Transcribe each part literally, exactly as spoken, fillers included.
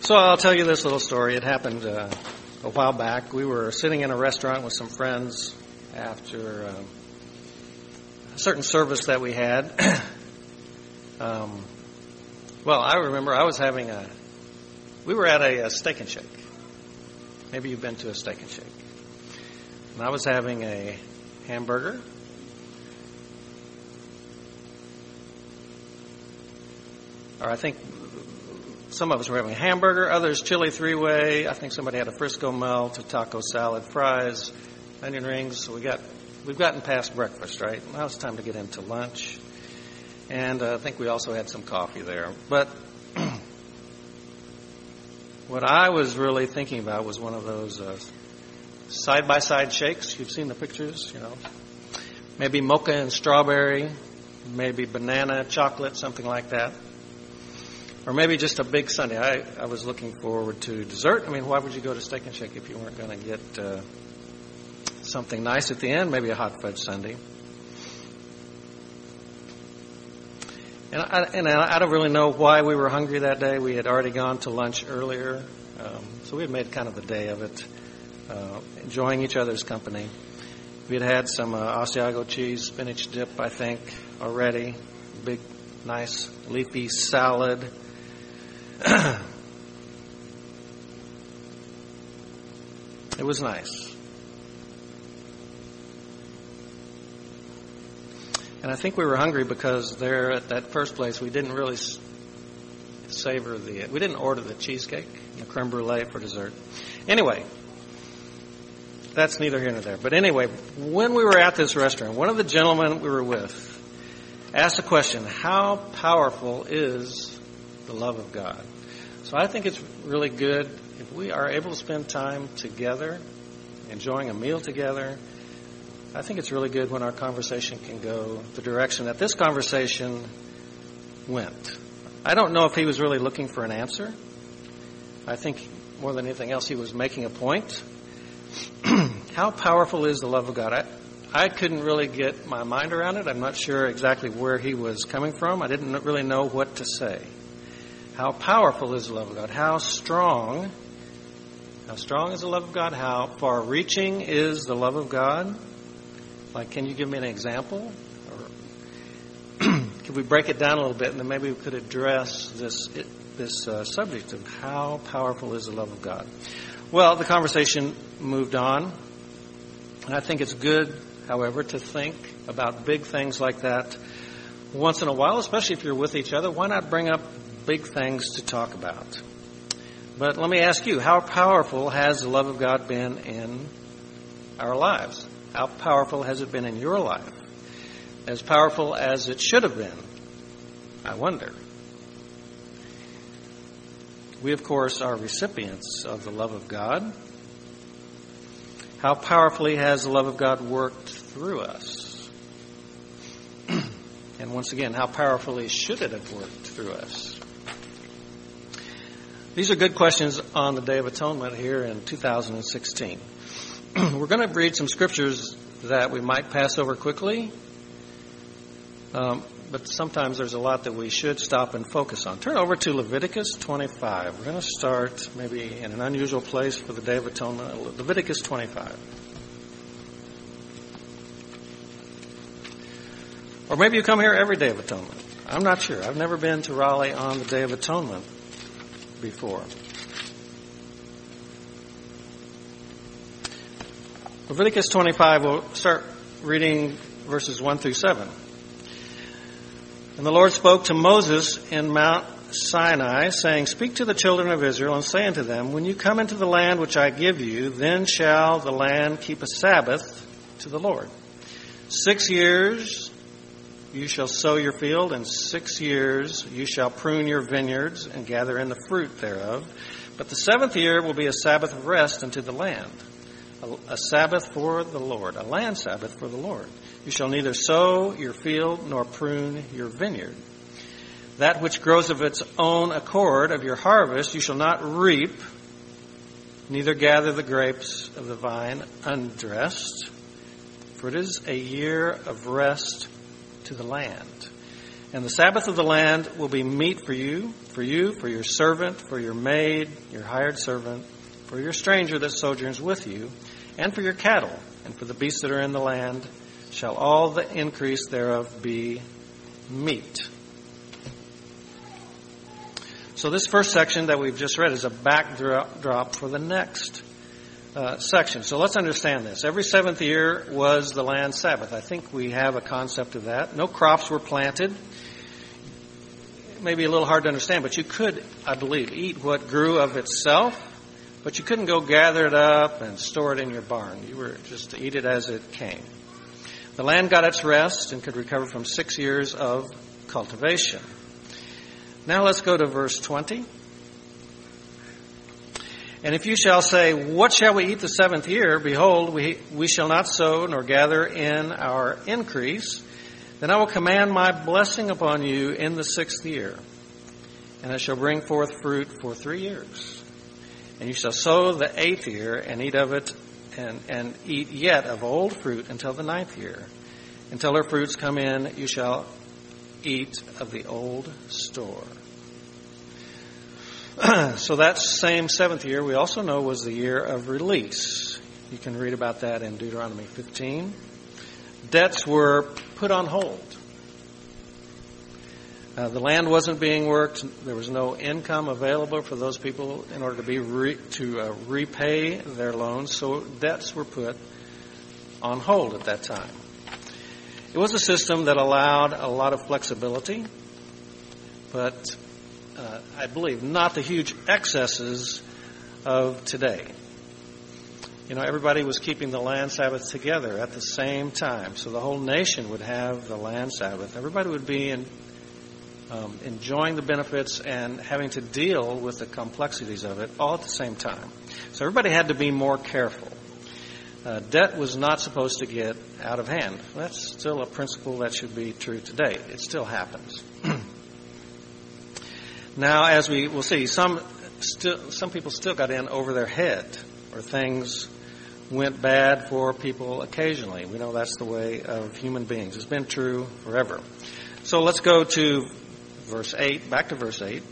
So I'll tell you this little story. It happened uh, a while back. We were sitting in a restaurant with some friends after uh, a certain service that we had. um, well, I remember I was having a, we were at a, a Steak and Shake. Maybe you've been to a Steak and Shake. And I was having a hamburger. Or I think some of us were having a hamburger, others chili three-way. I think somebody had a Frisco melt, a taco salad, fries, onion rings. So we got, we've gotten past breakfast, right? Now it's time to get into lunch. And uh, I think we also had some coffee there. But what I was really thinking about was one of those uh, side-by-side shakes. You've seen the pictures, you know. Maybe mocha and strawberry, maybe banana, chocolate, something like that. Or maybe just a big sundae. I, I was looking forward to dessert. I mean, why would you go to Steak and Shake if you weren't going to get uh, something nice at the end? Maybe a hot fudge sundae. And I, and I don't really know why we were hungry that day. We had already gone to lunch earlier. Um, so we had made kind of a day of it, uh, enjoying each other's company. We had had some uh, Asiago cheese, spinach dip, I think, already. Big, nice, leafy salad. It was nice. And I think we were hungry because there at that first place we didn't really savor the, we didn't order the cheesecake and the creme brulee for dessert. Anyway, that's neither here nor there. But anyway, when we were at this restaurant, one of the gentlemen we were with asked the question, how powerful is the love of God? So I think it's really good if we are able to spend time together, enjoying a meal together. I think it's really good when our conversation can go the direction that this conversation went. I don't know if he was really looking for an answer. I think more than anything else he was making a point. How powerful is the love of God? I, I couldn't really get my mind around it. I'm not sure exactly where he was coming from. I didn't really know what to say. How powerful is the love of God? How strong, how strong is the love of God? How far-reaching is the love of God? Like, can you give me an example? Or could we break it down a little bit, and then maybe we could address this this uh, subject of how powerful is the love of God? Well, the conversation moved on, and I think it's good, however, to think about big things like that once in a while, especially if you're with each other. Why not bring up big things to talk about? But let me ask you, how powerful has the love of God been in our lives? How powerful has it been in your life? As powerful as it should have been, I wonder. We, of course, are recipients of the love of God. How powerfully has the love of God worked through us? And once again, how powerfully should it have worked through us? These are good questions on the Day of Atonement here in two thousand sixteen. We're going to read some scriptures that we might pass over quickly, um, but sometimes there's a lot that we should stop and focus on. Turn over to Leviticus twenty-five. We're going to start maybe in an unusual place for the Day of Atonement. Leviticus twenty-five. Or maybe you come here every Day of Atonement. I'm not sure. I've never been to Raleigh on the Day of Atonement before. Leviticus twenty-five, we'll start reading verses one through seven. And the Lord spoke to Moses in Mount Sinai, saying, Speak to the children of Israel and say unto them, When you come into the land which I give you, then shall the land keep a Sabbath to the Lord. Six years you shall sow your field, and six years you shall prune your vineyards and gather in the fruit thereof. But the seventh year will be a Sabbath of rest unto the land, a, a Sabbath for the Lord, a land Sabbath for the Lord. You shall neither sow your field nor prune your vineyard. That which grows of its own accord of your harvest you shall not reap, neither gather the grapes of the vine undressed, for it is a year of rest to the land. And the Sabbath of the land will be meat for you, for you, for your servant, for your maid, your hired servant, for your stranger that sojourns with you, and for your cattle, and for the beasts that are in the land, shall all the increase thereof be meat. So this first section that we've just read is a backdrop for the next uh, section. So let's understand this. Every seventh year was the land Sabbath. I think we have a concept of that. No crops were planted. It may be a little hard to understand, but you could, I believe, eat what grew of itself, but you couldn't go gather it up and store it in your barn. You were just to eat it as it came. The land got its rest and could recover from six years of cultivation. Now let's go to verse twenty. And if you shall say, what shall we eat the seventh year? Behold, we, we shall not sow nor gather in our increase. Then I will command my blessing upon you in the sixth year. And it shall bring forth fruit for three years. And you shall sow the eighth year and eat of it and, and eat yet of old fruit until the ninth year. Until her fruits come in, you shall eat of the old store. So that same seventh year we also know was the year of release. You can read about that in Deuteronomy fifteen. Debts were put on hold. Uh, the land wasn't being worked. There was no income available for those people in order to be re- to uh, repay their loans. So debts were put on hold at that time. It was a system that allowed a lot of flexibility, but uh, I believe not the huge excesses of today. You know, everybody was keeping the land Sabbath together at the same time, so the whole nation would have the land Sabbath. Everybody would be in, um, enjoying the benefits and having to deal with the complexities of it all at the same time. So everybody had to be more careful. Uh, debt was not supposed to get out of hand. That's still a principle that should be true today. It still happens. Now, as we will see, some still, some people still got in over their head, or things went bad for people occasionally. We know that's the way of human beings. It's been true forever. So let's go to verse eight, back to verse eight.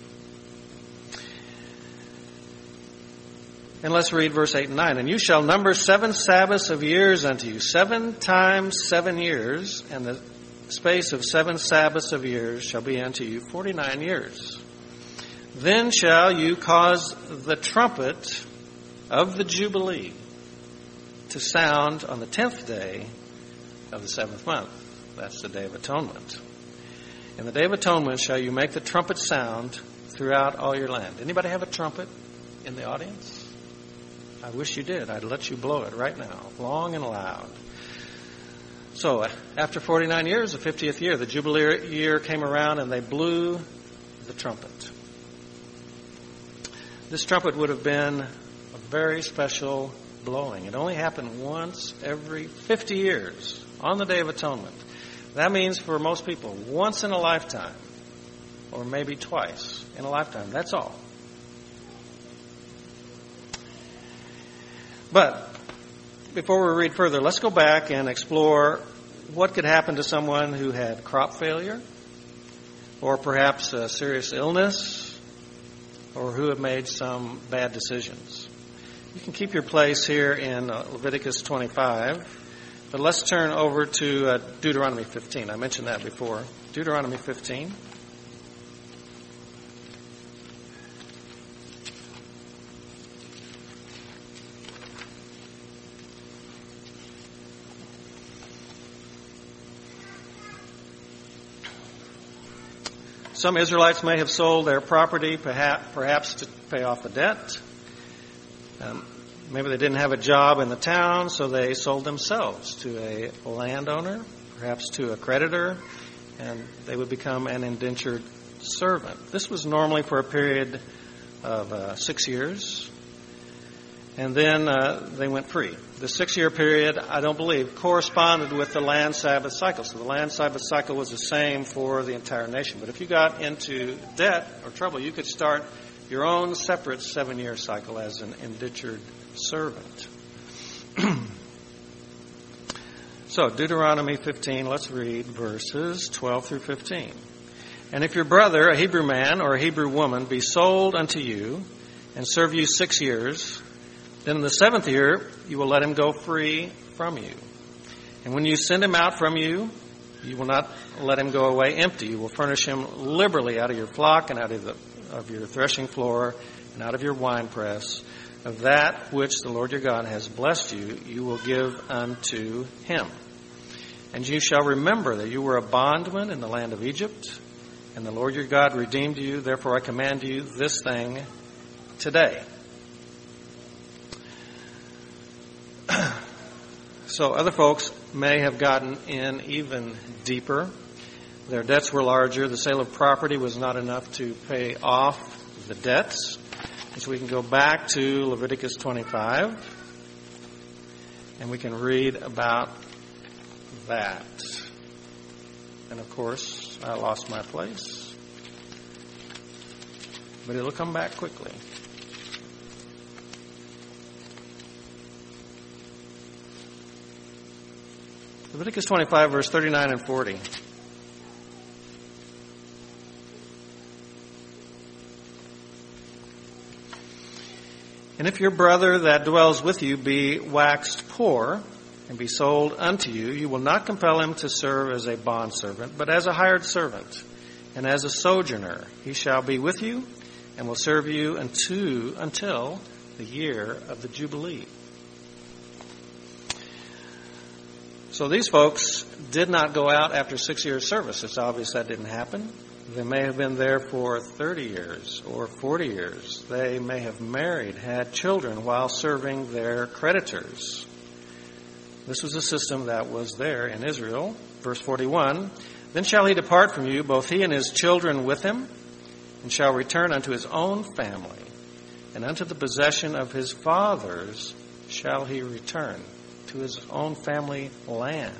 And let's read verse eight and nine. And you shall number seven Sabbaths of years unto you, seven times seven years, and the space of seven Sabbaths of years shall be unto you forty-nine years. Then shall you cause the trumpet of the Jubilee to sound on the tenth day of the seventh month. That's the Day of Atonement. In the Day of Atonement shall you make the trumpet sound throughout all your land. Anybody have a trumpet in the audience? I wish you did. I'd let you blow it right now, long and loud. So after forty-nine years, the fiftieth year, the Jubilee year came around and they blew the trumpet. This trumpet would have been a very special blowing. It only happened once every fifty years on the Day of Atonement. That means for most people, once in a lifetime, or maybe twice in a lifetime. That's all. But before we read further, let's go back and explore what could happen to someone who had crop failure, or perhaps a serious illness, or who had made some bad decisions. You can keep your place here in Leviticus twenty-five, but let's turn over to uh, Deuteronomy fifteen. I mentioned that before. Deuteronomy fifteen. Some Israelites may have sold their property, perhaps to pay off a debt. Um, maybe they didn't have a job in the town, so they sold themselves to a landowner, perhaps to a creditor, and they would become an indentured servant. This was normally for a period of uh, six years, and then uh, they went free. The six-year period, I don't believe, corresponded with the land Sabbath cycle. So the land Sabbath cycle was the same for the entire nation. But if you got into debt or trouble, you could start your own separate seven-year cycle as an indentured servant. So, Deuteronomy fifteen, let's read verses twelve through fifteen. And if your brother, a Hebrew man or a Hebrew woman, be sold unto you and serve you six years, then in the seventh year you will let him go free from you. And when you send him out from you, you will not let him go away empty. You will furnish him liberally out of your flock and out of, the, of your threshing floor and out of your winepress. Of that which the Lord your God has blessed you, you will give unto him. And you shall remember that you were a bondman in the land of Egypt, and the Lord your God redeemed you. Therefore I command you this thing today. So other folks may have gotten in even deeper. Their debts were larger. The sale of property was not enough to pay off the debts. And so we can go back to Leviticus twenty-five, and we can read about that. And of course, I lost my place, but it'll come back quickly. Leviticus twenty-five, verse thirty-nine and forty. And if your brother that dwells with you be waxed poor and be sold unto you, you will not compel him to serve as a bondservant, but as a hired servant, and as a sojourner. He shall be with you and will serve you unto, until the year of the Jubilee. So these folks did not go out after six years' service. It's obvious that didn't happen. They may have been there for thirty years or forty years. They may have married, had children while serving their creditors. This was a system that was there in Israel. Verse forty-one, then shall he depart from you, both he and his children with him, and shall return unto his own family, and unto the possession of his fathers shall he return, to his own family land.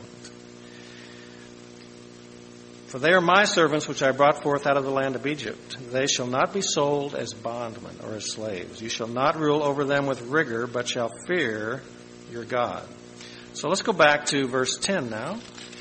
For they are my servants which I brought forth out of the land of Egypt. They shall not be sold as bondmen or as slaves. You shall not rule over them with rigor, but shall fear your God. So let's go back to verse ten now.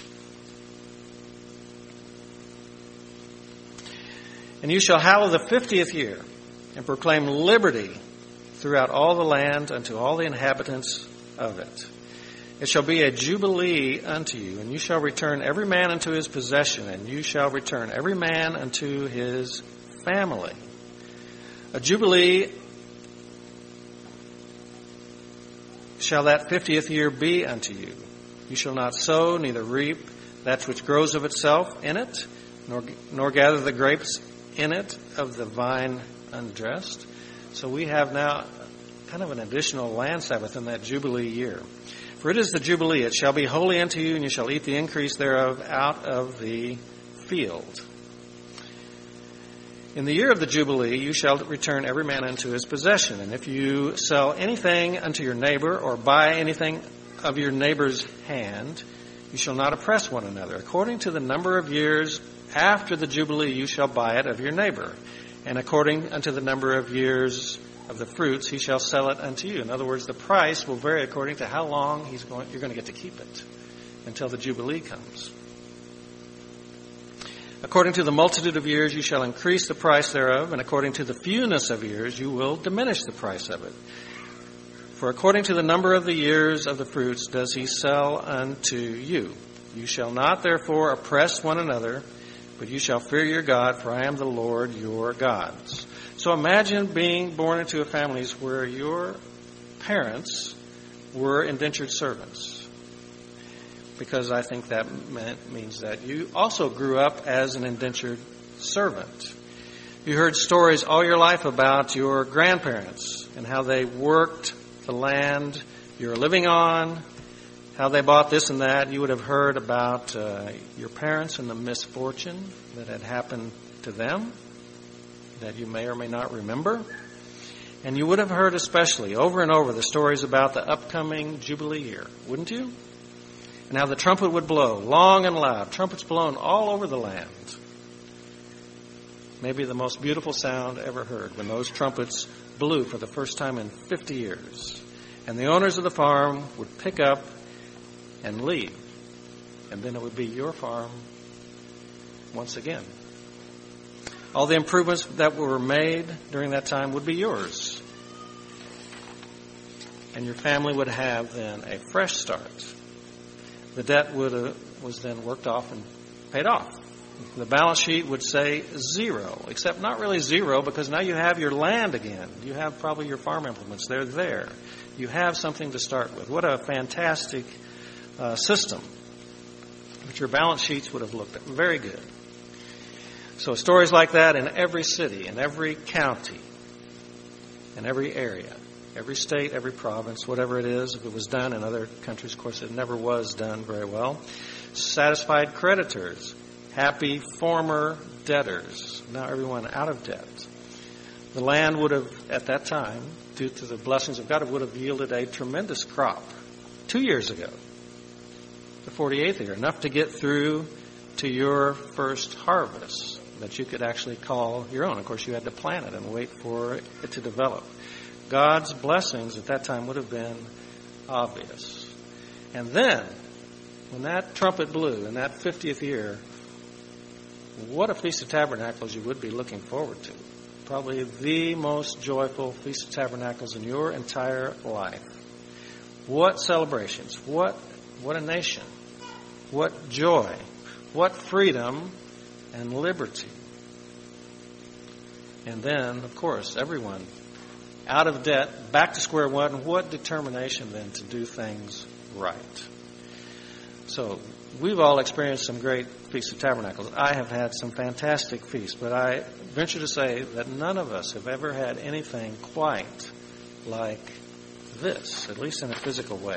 And you shall hallow the fiftieth year, and proclaim liberty throughout all the land unto all the inhabitants of it. It shall be a jubilee unto you, and you shall return every man unto his possession, and you shall return every man unto his family. A jubilee shall that fiftieth year be unto you. You shall not sow, neither reap that which grows of itself in it, nor, nor gather the grapes in it of the vine undressed. So we have now kind of an additional land Sabbath in that jubilee year. For it is the Jubilee, it shall be holy unto you, and you shall eat the increase thereof out of the field. In the year of the Jubilee, you shall return every man unto his possession. And if you sell anything unto your neighbor, or buy anything of your neighbor's hand, you shall not oppress one another. According to the number of years after the Jubilee, you shall buy it of your neighbor. And according unto the number of years of the fruits, he shall sell it unto you. In other words, the price will vary according to how long he's going, you're going to get to keep it until the Jubilee comes. According to the multitude of years, you shall increase the price thereof, and according to the fewness of years, you will diminish the price of it. For according to the number of the years of the fruits does he sell unto you. You shall not therefore oppress one another, but you shall fear your God, for I am the Lord your God. So imagine being born into a family where your parents were indentured servants, because I think that meant, means that you also grew up as an indentured servant. You heard stories all your life about your grandparents and how they worked the land you're living on, how they bought this and that. You would have heard about uh, your parents and the misfortune that had happened to them that you may or may not remember. And you would have heard especially over and over the stories about the upcoming Jubilee year, wouldn't you? And how the trumpet would blow long and loud, trumpets blown all over the land. Maybe the most beautiful sound ever heard when those trumpets blew for the first time in fifty years. And the owners of the farm would pick up and leave. and then it would be your farm once again. All the improvements that were made during that time would be yours. And your family would have then a fresh start. The debt would uh, was then worked off and paid off. The balance sheet would say zero, except not really zero, because now you have your land again. You have probably your farm implements. They're there. You have something to start with. What a fantastic uh, system. But your balance sheets would have looked very good. So stories like that in every city, in every county, in every area, every state, every province, whatever it is. If it was done in other countries, of course, it never was done very well. Satisfied creditors, happy former debtors, now everyone out of debt. The land would have, at that time, due to the blessings of God, it would have yielded a tremendous crop two years ago, the forty-eighth year, enough to get through to your first harvest that you could actually call your own. Of course, you had to plant it and wait for it to develop. God's blessings at that time would have been obvious. And then, when that trumpet blew in that fiftieth year, what a Feast of Tabernacles you would be looking forward to. Probably the most joyful Feast of Tabernacles in your entire life. What celebrations, what, what a nation, what joy, what freedom and liberty. And then, of course, everyone out of debt, back to square one. What determination then to do things right. So we've all experienced some great Feasts of Tabernacles. I have had some fantastic feasts, but I venture to say that none of us have ever had anything quite like this, at least in a physical way.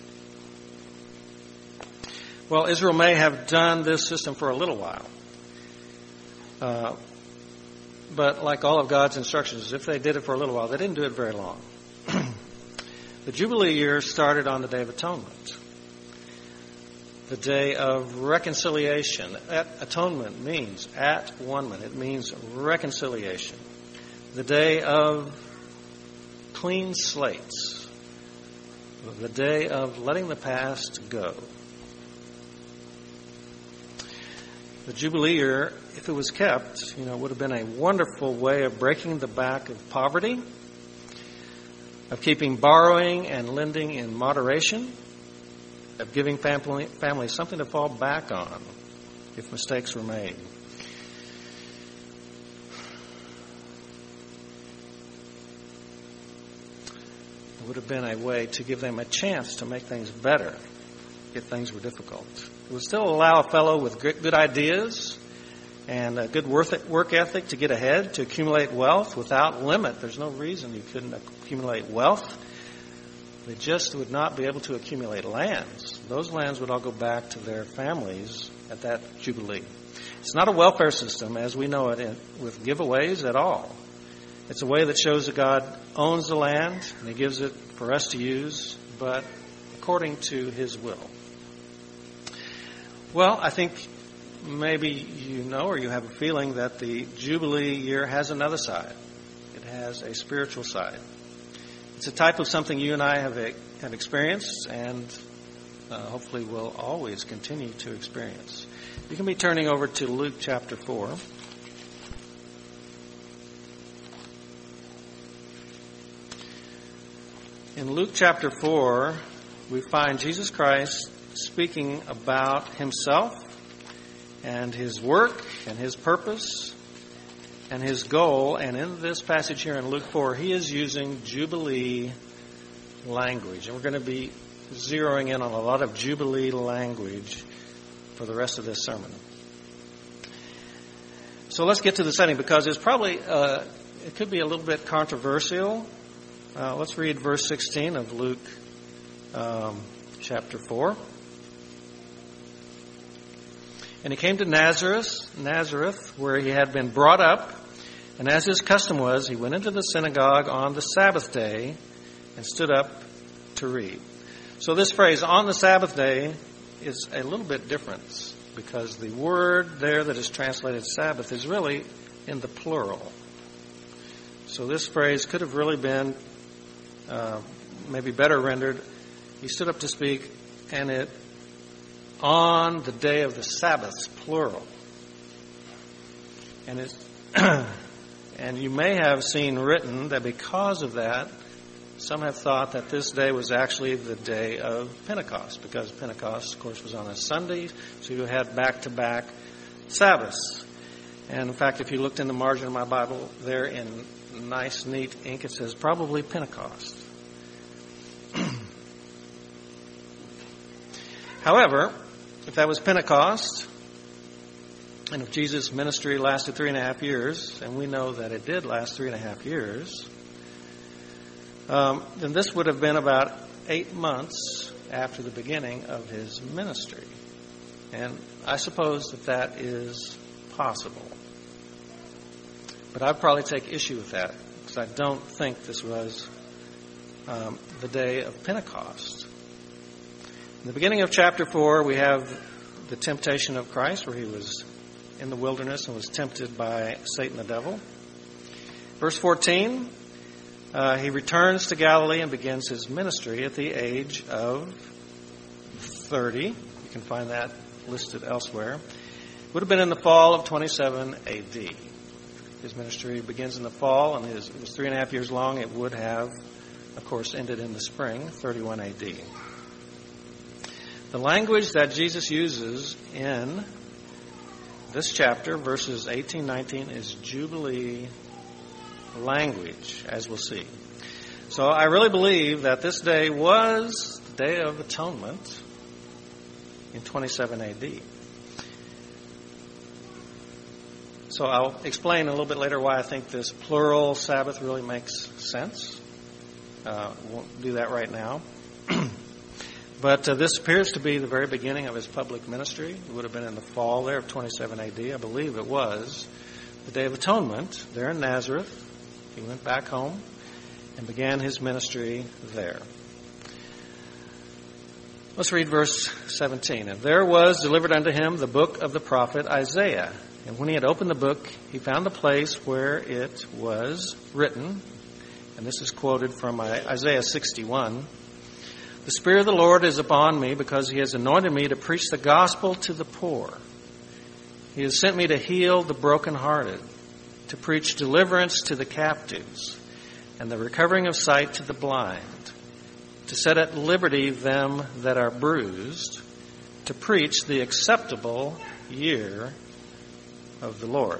Well, Israel may have done this system for a little while. Uh, but like all of God's instructions, if they did it for a little while, they didn't do it very long. The Jubilee year started on the Day of Atonement, the day of reconciliation. At atonement means at one-ment. It means reconciliation. The day of clean slates. The day of letting the past go. The Jubilee year, if it was kept, you know, would have been a wonderful way of breaking the back of poverty, of keeping borrowing and lending in moderation, of giving family, families something to fall back on if mistakes were made. It would have been a way to give them a chance to make things better if things were difficult. It would still allow a fellow with good, good ideas and a good work ethic to get ahead, to accumulate wealth without limit. There's no reason you couldn't accumulate wealth. They just would not be able to accumulate lands. Those lands would all go back to their families at that Jubilee. It's not a welfare system as we know it in, with giveaways at all. It's a way that shows that God owns the land and He gives it for us to use, but according to His will. Well, I think maybe you know or you have a feeling that the Jubilee year has another side. It has a spiritual side. It's a type of something you and I have have experienced and uh, hopefully will always continue to experience. You can be turning over to Luke chapter four. In Luke chapter four, we find Jesus Christ speaking about Himself and His work and His purpose and His goal. And in this passage here in Luke four, He is using Jubilee language. And we're going to be zeroing in on a lot of Jubilee language for the rest of this sermon. So let's get to the setting because it's probably, uh, it could be a little bit controversial. Uh, let's read verse sixteen of Luke um, chapter four. And he came to Nazareth, Nazareth, where he had been brought up. And as his custom was, he went into the synagogue on the Sabbath day and stood up to read. So this phrase, on the Sabbath day, is a little bit different because the word there that is translated Sabbath is really in the plural. So this phrase could have really been uh, maybe better rendered. He stood up to speak, and it on the day of the Sabbath, plural. And it's and you may have seen written that because of that, some have thought that this day was actually the day of Pentecost, because Pentecost, of course, was on a Sunday, so you had back-to-back Sabbaths. And in fact, if you looked in the margin of my Bible, there in nice, neat ink, it says probably Pentecost. However, if that was Pentecost, and if Jesus' ministry lasted three and a half years, and we know that it did last three and a half years, um, then this would have been about eight months after the beginning of his ministry. And I suppose that that is possible. But I'd probably take issue with that, because I don't think this was um, the day of Pentecost. In the beginning of chapter four, we have the temptation of Christ, where he was in the wilderness and was tempted by Satan the devil. Verse fourteen, uh, he returns to Galilee and begins his ministry at the age of thirty. You can find that listed elsewhere. It would have been in the fall of twenty-seven A D. His ministry begins in the fall, and his, it was three and a half years long. It would have, of course, ended in the spring, thirty-one A D. The language that Jesus uses in this chapter, verses eighteen, nineteen, is Jubilee language, as we'll see. So I really believe that this day was the Day of Atonement in twenty-seven A D. So I'll explain a little bit later why I think this plural Sabbath really makes sense. Uh, won't do that right now. But uh, this appears to be the very beginning of his public ministry. It would have been in the fall there of twenty-seven A D. I believe it was the Day of Atonement there in Nazareth. He went back home and began his ministry there. Let's read verse seventeen. And there was delivered unto him the book of the prophet Isaiah. And when he had opened the book, he found the place where it was written. And this is quoted from Isaiah sixty-one. The Spirit of the Lord is upon me, because he has anointed me to preach the gospel to the poor. He has sent me to heal the brokenhearted, to preach deliverance to the captives, and the recovering of sight to the blind, to set at liberty them that are bruised, to preach the acceptable year of the Lord.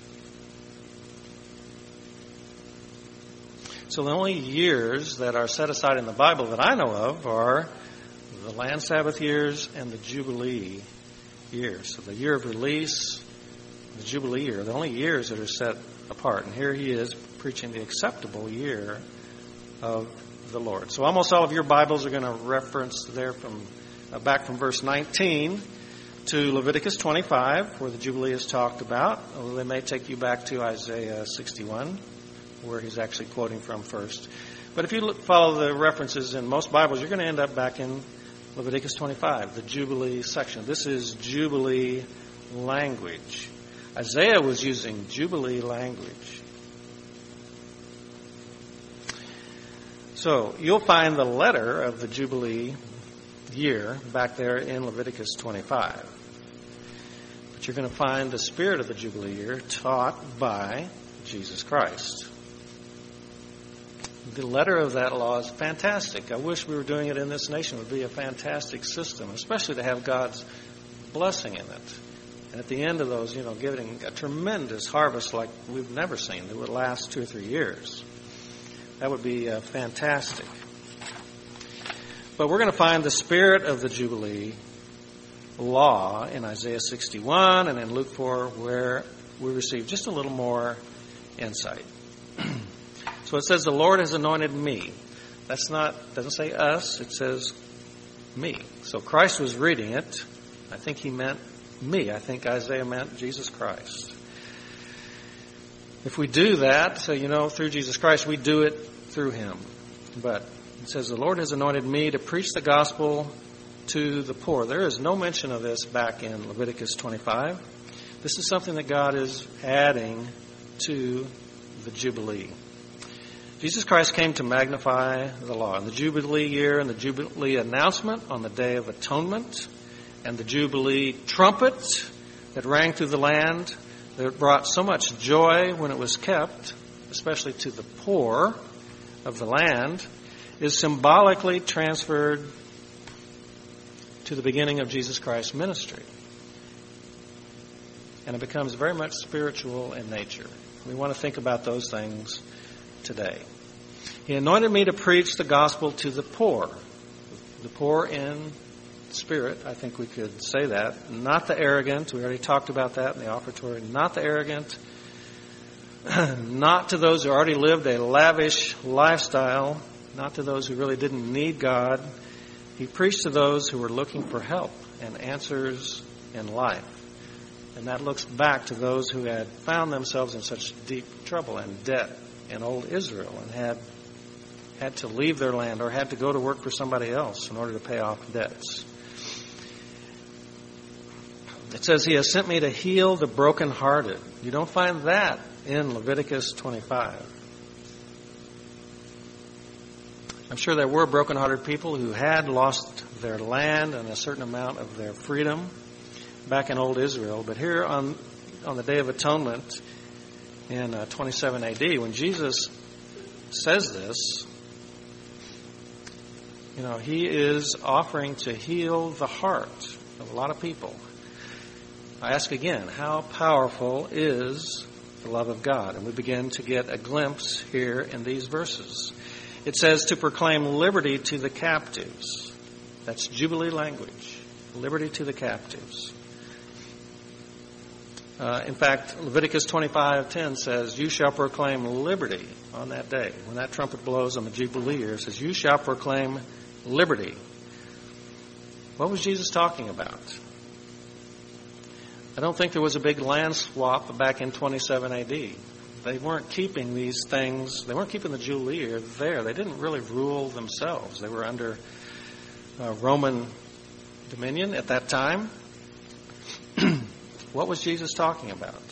So the only years that are set aside in the Bible that I know of are the land Sabbath years and the Jubilee years. So the year of release, the Jubilee year, the only years that are set apart. And here he is preaching the acceptable year of the Lord. So almost all of your Bibles are going to reference there from uh, back from verse nineteen to Leviticus twenty-five, where the Jubilee is talked about. Although they may take you back to Isaiah sixty-one, where he's actually quoting from first. But if you look, follow the references in most Bibles, you're going to end up back in Leviticus twenty-five, the Jubilee section. This is Jubilee language. Isaiah was using Jubilee language. So you'll find the letter of the Jubilee year back there in Leviticus twenty-five. But you're going to find the spirit of the Jubilee year taught by Jesus Christ. The letter of that law is fantastic. I wish we were doing it in this nation. It would be a fantastic system, especially to have God's blessing in it. And at the end of those, you know, giving a tremendous harvest like we've never seen that would last two or three years. That would be uh, fantastic. But we're going to find the spirit of the Jubilee law in Isaiah sixty-one and in Luke four, where we receive just a little more insight. So it says, the Lord has anointed me. That's not, doesn't say us, it says me. So Christ was reading it. I think he meant me. I think Isaiah meant Jesus Christ. If we do that, so you know, through Jesus Christ, we do it through him. But it says, the Lord has anointed me to preach the gospel to the poor. There is no mention of this back in Leviticus twenty-five. This is something that God is adding to the Jubilee. Jesus Christ came to magnify the law. In the Jubilee year and the Jubilee announcement on the Day of Atonement, and the Jubilee trumpet that rang through the land, that brought so much joy when it was kept, especially to the poor of the land, is symbolically transferred to the beginning of Jesus Christ's ministry. And it becomes very much spiritual in nature. We want to think about those things today. He anointed me to preach the gospel to the poor. The poor in spirit, I think we could say that. Not the arrogant. We already talked about that in the offertory. Not the arrogant. Not to those who already lived a lavish lifestyle. Not to those who really didn't need God. He preached to those who were looking for help and answers in life. And that looks back to those who had found themselves in such deep trouble and debt in old Israel and had had to leave their land or had to go to work for somebody else in order to pay off debts. It says he has sent me to heal the brokenhearted. You don't find that in Leviticus twenty-five. I'm sure there were brokenhearted people who had lost their land and a certain amount of their freedom back in old Israel. But here on on the Day of Atonement in uh, twenty-seven A D, when Jesus says this, you know, he is offering to heal the heart of a lot of people. I ask again, how powerful is the love of God? And we begin to get a glimpse here in these verses. It says to proclaim liberty to the captives. That's Jubilee language. Liberty to the captives. Uh, in fact, Leviticus twenty-five ten says, you shall proclaim liberty on that day. When that trumpet blows on the Jubilee year, it says, you shall proclaim liberty. What was Jesus talking about? I don't think there was a big land swap back in twenty-seven A D. They weren't keeping these things, they weren't keeping the Jubilee year there. They didn't really rule themselves. They were under uh, Roman dominion at that time. What was Jesus talking about?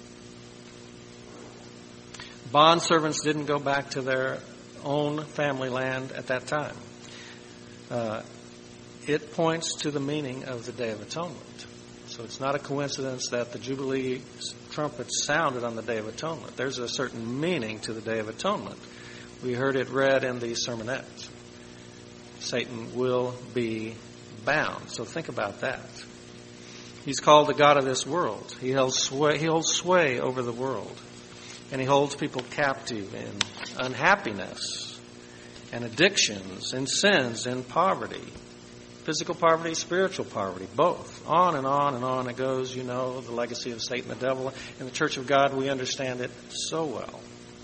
Bond servants didn't go back to their own family land at that time. Uh, it points to the meaning of the Day of Atonement. So it's not a coincidence that the Jubilee trumpet sounded on the Day of Atonement. There's a certain meaning to the Day of Atonement. We heard it read in the sermonette. Satan will be bound. So think about that. He's called the God of this world. He holds sway, he holds sway over the world. And he holds people captive in unhappiness and addictions and sins and poverty. Physical poverty, spiritual poverty, both. On and on and on it goes. You know, the legacy of Satan the devil. In the Church of God, we understand it so well.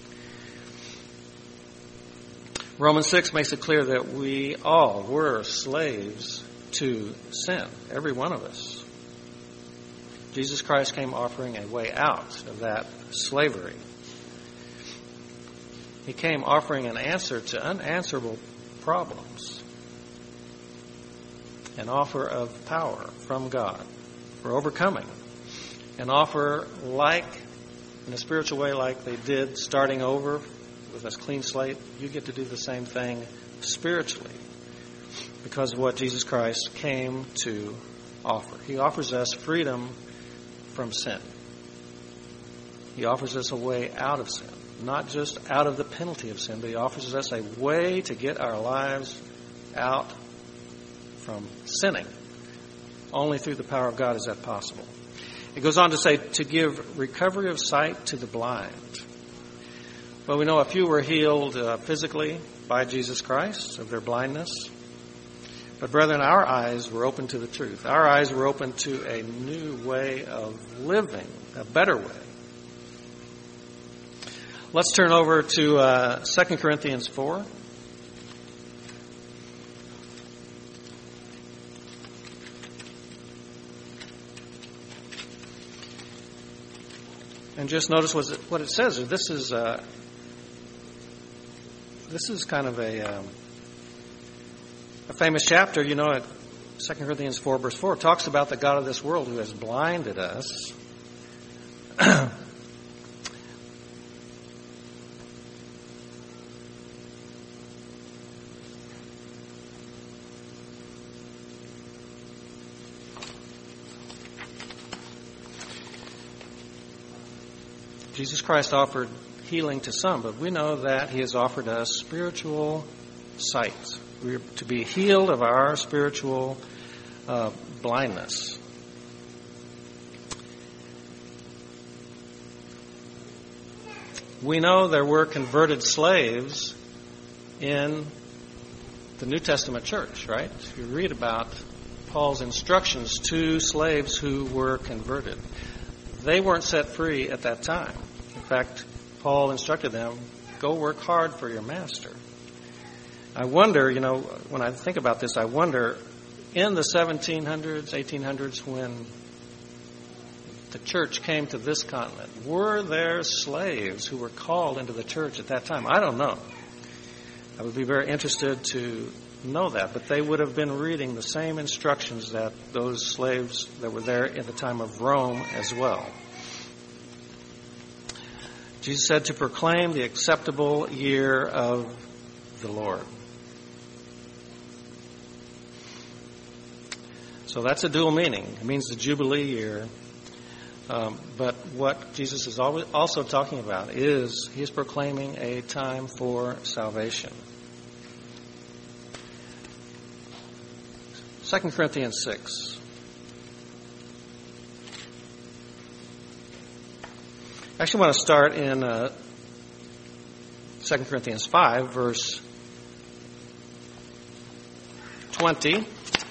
Romans six makes it clear that we all were slaves to sin. Every one of us. Jesus Christ came offering a way out of that slavery. He came offering an answer to unanswerable problems. An offer of power from God for overcoming. An offer like, in a spiritual way, like they did starting over with a clean slate. You get to do the same thing spiritually because of what Jesus Christ came to offer. He offers us freedom from sin. He offers us a way out of sin. Not just out of the penalty of sin, but he offers us a way to get our lives out from sinning. Only through the power of God is that possible. It goes on to say, to give recovery of sight to the blind. Well, we know a few were healed uh, physically by Jesus Christ of their blindness. But brethren, our eyes were open to the truth. Our eyes were open to a new way of living, a better way. Let's turn over to uh, Second Corinthians four. And just notice what it says. This is uh, this is kind of a um, a famous chapter, you know, at Second Corinthians four, verse four. It talks about the God of this world who has blinded us. Jesus Christ offered healing to some, but we know that he has offered us spiritual sight. We're to be healed of our spiritual uh, blindness. We know there were converted slaves in the New Testament church, right? You read about Paul's instructions to slaves who were converted. They weren't set free at that time. In fact, Paul instructed them, go work hard for your master. I wonder, you know, when I think about this, I wonder, in the seventeen hundreds, eighteen hundreds, when the church came to this continent, were there slaves who were called into the church at that time? I don't know. I would be very interested to know that, but they would have been reading the same instructions that those slaves that were there at the time of Rome as well. Jesus said to proclaim the acceptable year of the Lord. So that's a dual meaning. It means the Jubilee year. Um, but what Jesus is always also talking about is he is proclaiming a time for salvation. Second Corinthians six. I actually want to start in uh, Second Corinthians five, verse twenty.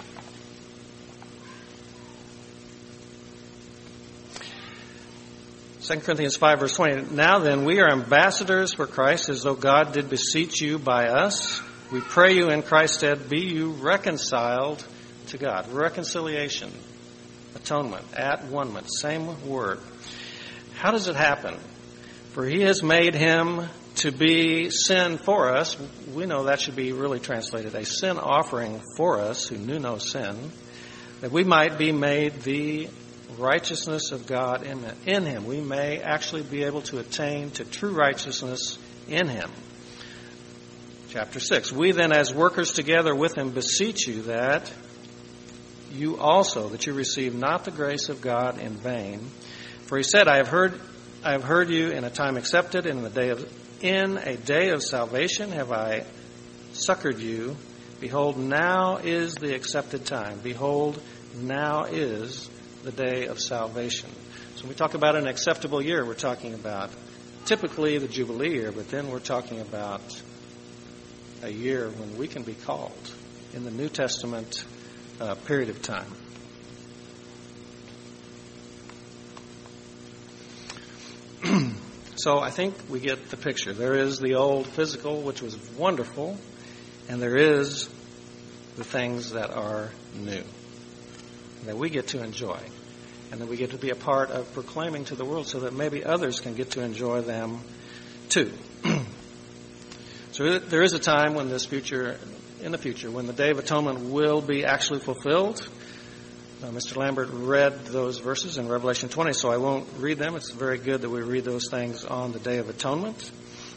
Second Corinthians five, verse twenty. Now then, we are ambassadors for Christ, as though God did beseech you by us. We pray you in Christ's stead, be you reconciled to God. Reconciliation, atonement, at one-ment, same word. How does it happen? For he has made him to be sin for us. We know that should be really translated, a sin offering for us who knew no sin, that we might be made the righteousness of God in, in him. We may actually be able to attain to true righteousness in him. Chapter six. We then, as workers together with him, beseech you that you also, that you receive not the grace of God in vain. For he said, I have heard, I have heard you in a time accepted, in the day of, in a day of salvation have I succored you. Behold, now is the accepted time. Behold, now is the day of salvation. So when we talk about an acceptable year, we're talking about typically the Jubilee year, but then we're talking about a year when we can be called in the New Testament uh, period of time. So I think we get the picture. There is the old physical, which was wonderful, and there is the things that are new, that we get to enjoy, and that we get to be a part of proclaiming to the world so that maybe others can get to enjoy them too. So there is a time when this future, in the future, when the Day of Atonement will be actually fulfilled. Uh, Mister Lambert read those verses in Revelation twenty, so I won't read them. It's very good that we read those things on the Day of Atonement.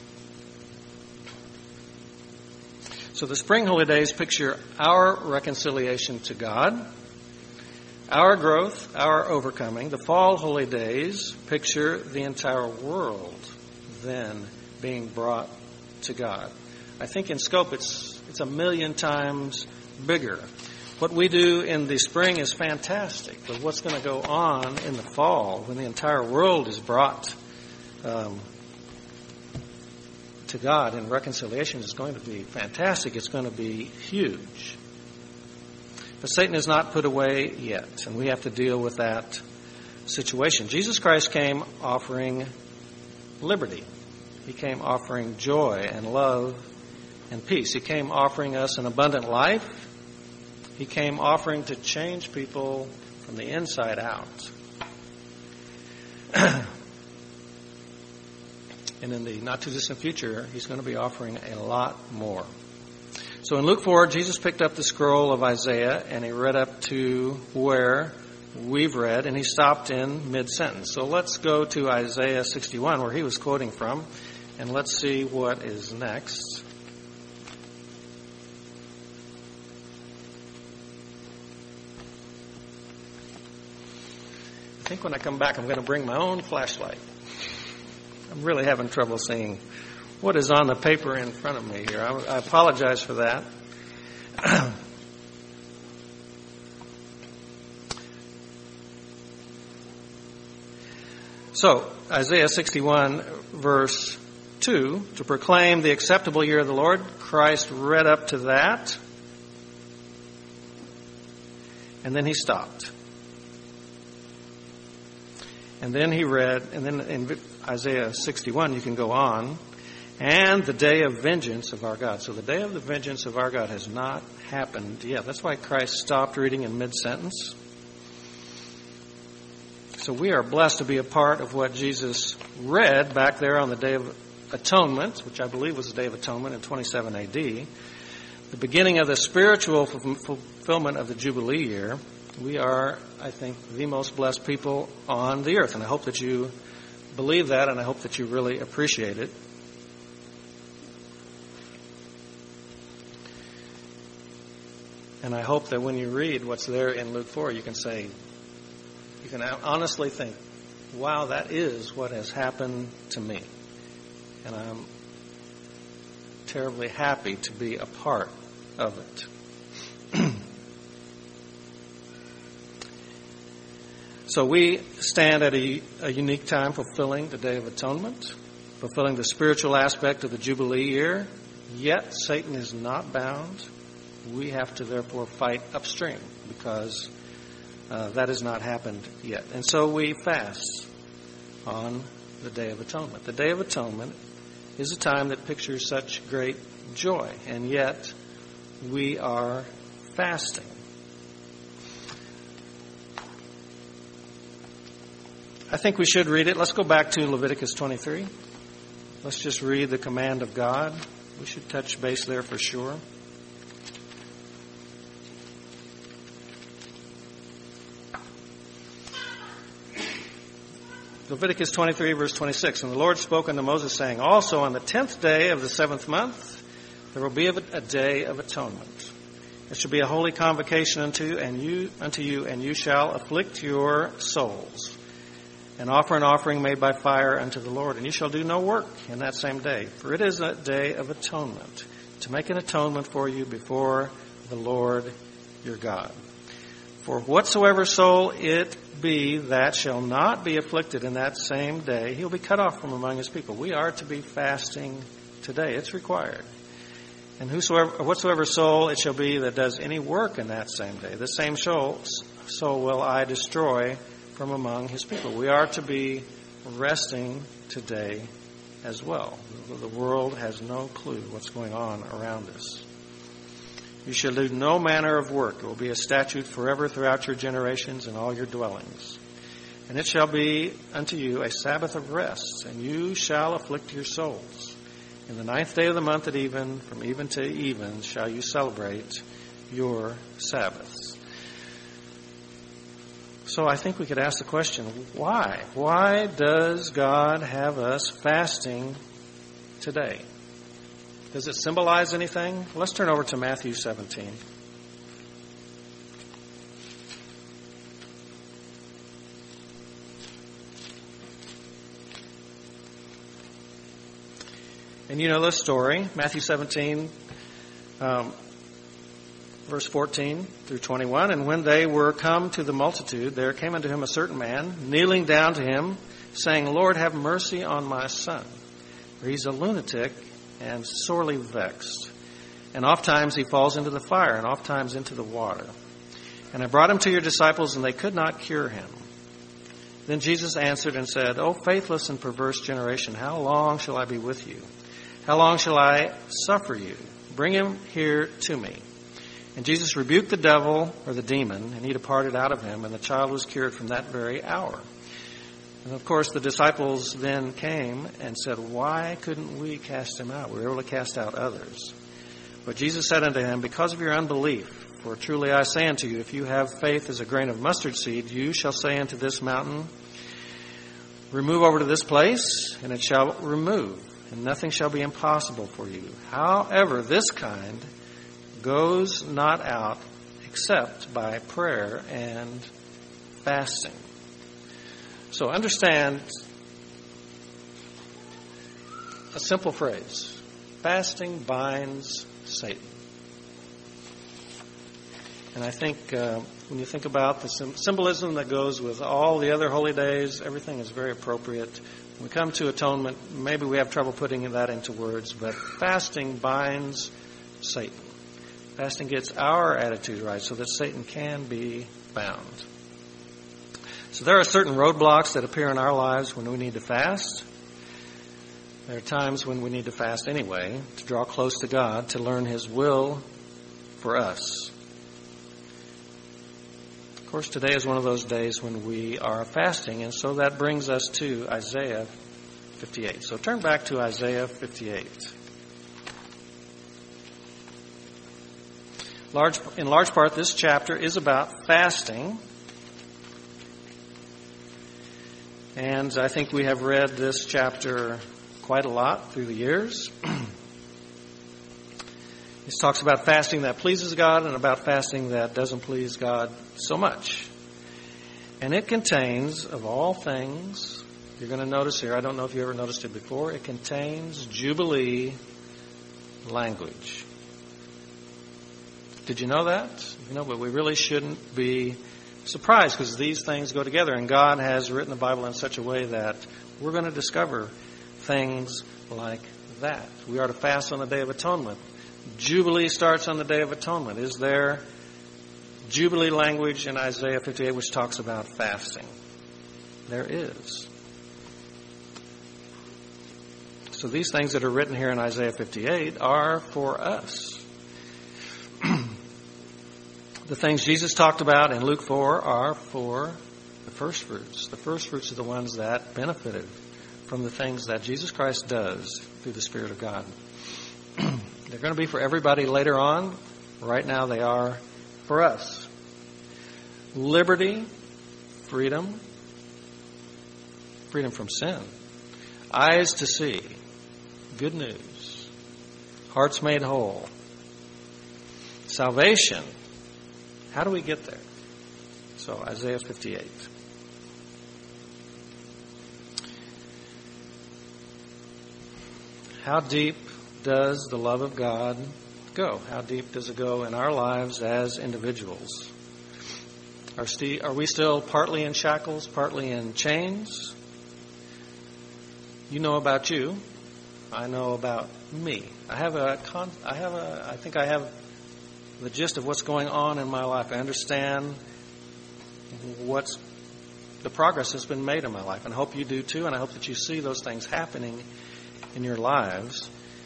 So the spring holy days picture our reconciliation to God, our growth, our overcoming. The fall holy days picture the entire world then being brought to God. I think in scope it's it's a million times bigger. What we do in the spring is fantastic, but what's going to go on in the fall when the entire world is brought um, to God in reconciliation is going to be fantastic. It's going to be huge. But Satan is not put away yet, and we have to deal with that situation. Jesus Christ came offering liberty. He came offering joy and love and peace. He came offering us an abundant life. He came offering to change people from the inside out. And in the not-too-distant future, he's going to be offering a lot more. So in Luke four, Jesus picked up the scroll of Isaiah, and he read up to where we've read, and he stopped in mid-sentence. So let's go to Isaiah sixty-one, where he was quoting from, and let's see what is next. I think when I come back, I'm going to bring my own flashlight. I'm really having trouble seeing what is on the paper in front of me here. I, I apologize for that. So, Isaiah sixty-one, verse two, to proclaim the acceptable year of the Lord. Christ read up to that, and then he stopped. And then he read, and then in Isaiah sixty-one, you can go on, and the day of vengeance of our God. So the day of the vengeance of our God has not happened yet. That's why Christ stopped reading in mid-sentence. So we are blessed to be a part of what Jesus read back there on the Day of Atonement, which I believe was the Day of Atonement in twenty-seven A D, the beginning of the spiritual fulfillment of the Jubilee year. We are, I think, the most blessed people on the earth, and I hope that you believe that, and I hope that you really appreciate it. And I hope that when you read what's there in Luke four, you can say, you can honestly think, wow, that is what has happened to me. And I'm terribly happy to be a part of it. So we stand at a, a unique time fulfilling the Day of Atonement, fulfilling the spiritual aspect of the Jubilee year, yet Satan is not bound. We have to therefore fight upstream because uh, that has not happened yet. And so we fast on the Day of Atonement. The Day of Atonement is a time that pictures such great joy, and yet we are fasting. I think we should read it. Let's go back to Leviticus twenty-three. Let's just read the command of God. We should touch base there for sure. Leviticus twenty-three, verse twenty-six. And the Lord spoke unto Moses, saying, also on the tenth day of the seventh month, there will be a day of atonement. It shall be a holy convocation unto and you unto you, and you shall afflict your souls, and offer an offering made by fire unto the Lord. And you shall do no work in that same day, for it is a day of atonement, to make an atonement for you before the Lord your God. For whatsoever soul it be that shall not be afflicted in that same day, he'll be cut off from among his people. We are to be fasting today. It's required. And whosoever, whatsoever soul it shall be that does any work in that same day, the same soul, soul will I destroy from among his people. We are to be resting today as well. The world has no clue what's going on around us. You shall do no manner of work. It will be a statute forever throughout your generations and all your dwellings. And it shall be unto you a Sabbath of rest, and you shall afflict your souls. In the ninth day of the month at even, from even to even, shall you celebrate your Sabbaths. So I think we could ask the question, why? Why does God have us fasting today? Does it symbolize anything? Let's turn over to Matthew seventeen. And you know the story, Matthew seventeen, um, verse fourteen through twenty-one. And when they were come to the multitude, there came unto him a certain man, kneeling down to him, saying, Lord, have mercy on my son, for he's a lunatic and sorely vexed. And oft times he falls into the fire, and oft times into the water. And I brought him to your disciples, and they could not cure him. Then Jesus answered and said, O faithless and perverse generation, how long shall I be with you? How long shall I suffer you? Bring him here to me. And Jesus rebuked the devil, or the demon, and he departed out of him, and the child was cured from that very hour. And of course, the disciples then came and said, why couldn't we cast him out? We were able to cast out others. But Jesus said unto him, because of your unbelief, for truly I say unto you, if you have faith as a grain of mustard seed, you shall say unto this mountain, remove over to this place, and it shall remove, and nothing shall be impossible for you. However, this kind goes not out except by prayer and fasting. So understand a simple phrase. Fasting binds Satan. And I think uh, when you think about the symbolism that goes with all the other holy days, everything is very appropriate. When we come to atonement, maybe we have trouble putting that into words, but fasting binds Satan. Fasting gets our attitude right so that Satan can be bound. So there are certain roadblocks that appear in our lives when we need to fast. There are times when we need to fast anyway, to draw close to God, to learn His will for us. Of course, today is one of those days when we are fasting, and so that brings us to Isaiah fifty-eight. So turn back to Isaiah fifty-eight. Large, in large part, this chapter is about fasting. And I think we have read this chapter quite a lot through the years. It talks about fasting that pleases God and about fasting that doesn't please God so much. And it contains, of all things, you're going to notice here, I don't know if you ever noticed it before, it contains Jubilee language. Did you know that? You know, but we really shouldn't be surprised because these things go together. And God has written the Bible in such a way that we're going to discover things like that. We are to fast on the Day of Atonement. Jubilee starts on the Day of Atonement. Is there Jubilee language in Isaiah fifty-eight which talks about fasting? There is. So these things that are written here in Isaiah fifty-eight are for us. The things Jesus talked about in Luke four are for the first fruits. The first fruits are the ones that benefited from the things that Jesus Christ does through the Spirit of God. They're going to be for everybody later on. Right now they are for us. Liberty, freedom, freedom from sin, eyes to see, good news, hearts made whole, salvation. How do we get there? So Isaiah fifty-eight. How deep does the love of God go? How deep does it go in our lives as individuals? Are, st- are we still partly in shackles, partly in chains? You know about you. I know about me. I have a. Con- I have a. I think I have the gist of what's going on in my life. I understand what's the progress that's been made in my life, and I hope you do too. And I hope that you see those things happening in your lives.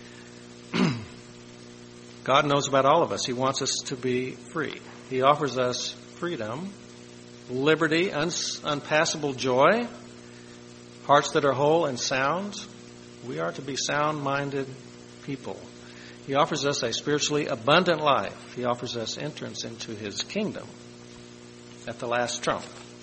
God knows about all of us. He wants us to be free. He offers us freedom, liberty, uns- unpassable joy, hearts that are whole and sound. We are to be sound-minded people. He offers us a spiritually abundant life. He offers us entrance into His kingdom at the last trump.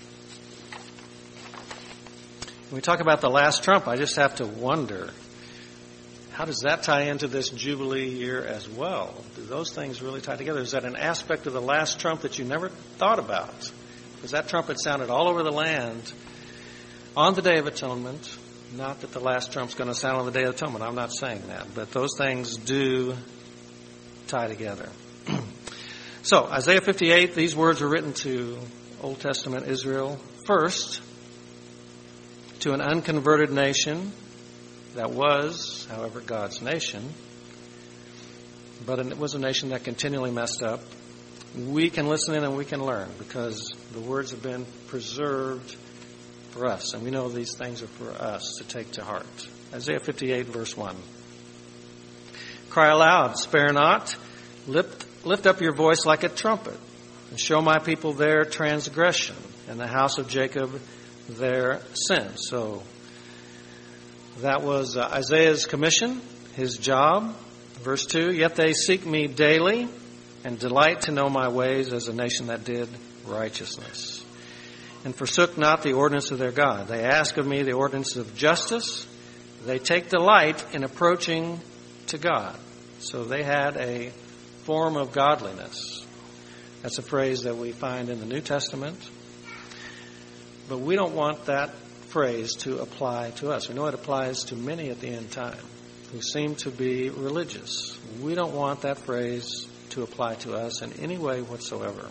When we talk about the last trump, I just have to wonder, how does that tie into this Jubilee year as well? Do those things really tie together? Is that an aspect of the last trump that you never thought about? Because that trumpet sounded all over the land on the Day of Atonement. Not that the last trump's going to sound on the Day of Atonement. I'm not saying that. But those things do tie together. So, Isaiah fifty-eight, these words were written to Old Testament Israel first, to an unconverted nation that was, however, God's nation. But it was a nation that continually messed up. We can listen in and we can learn because the words have been preserved for us. And we know these things are for us to take to heart. Isaiah fifty-eight, verse one. Cry aloud, spare not. Lift, lift up your voice like a trumpet. And show my people their transgression, and the house of Jacob their sin. So that was uh, Isaiah's commission, his job. Verse two, yet they seek me daily and delight to know my ways as a nation that did righteousness and forsook not the ordinance of their God. They ask of me the ordinance of justice. They take delight in approaching to God. So they had a form of godliness. That's a phrase that we find in the New Testament. But we don't want that phrase to apply to us. We know it applies to many at the end time. who seem to be religious. We don't want that phrase to apply to us in any way whatsoever.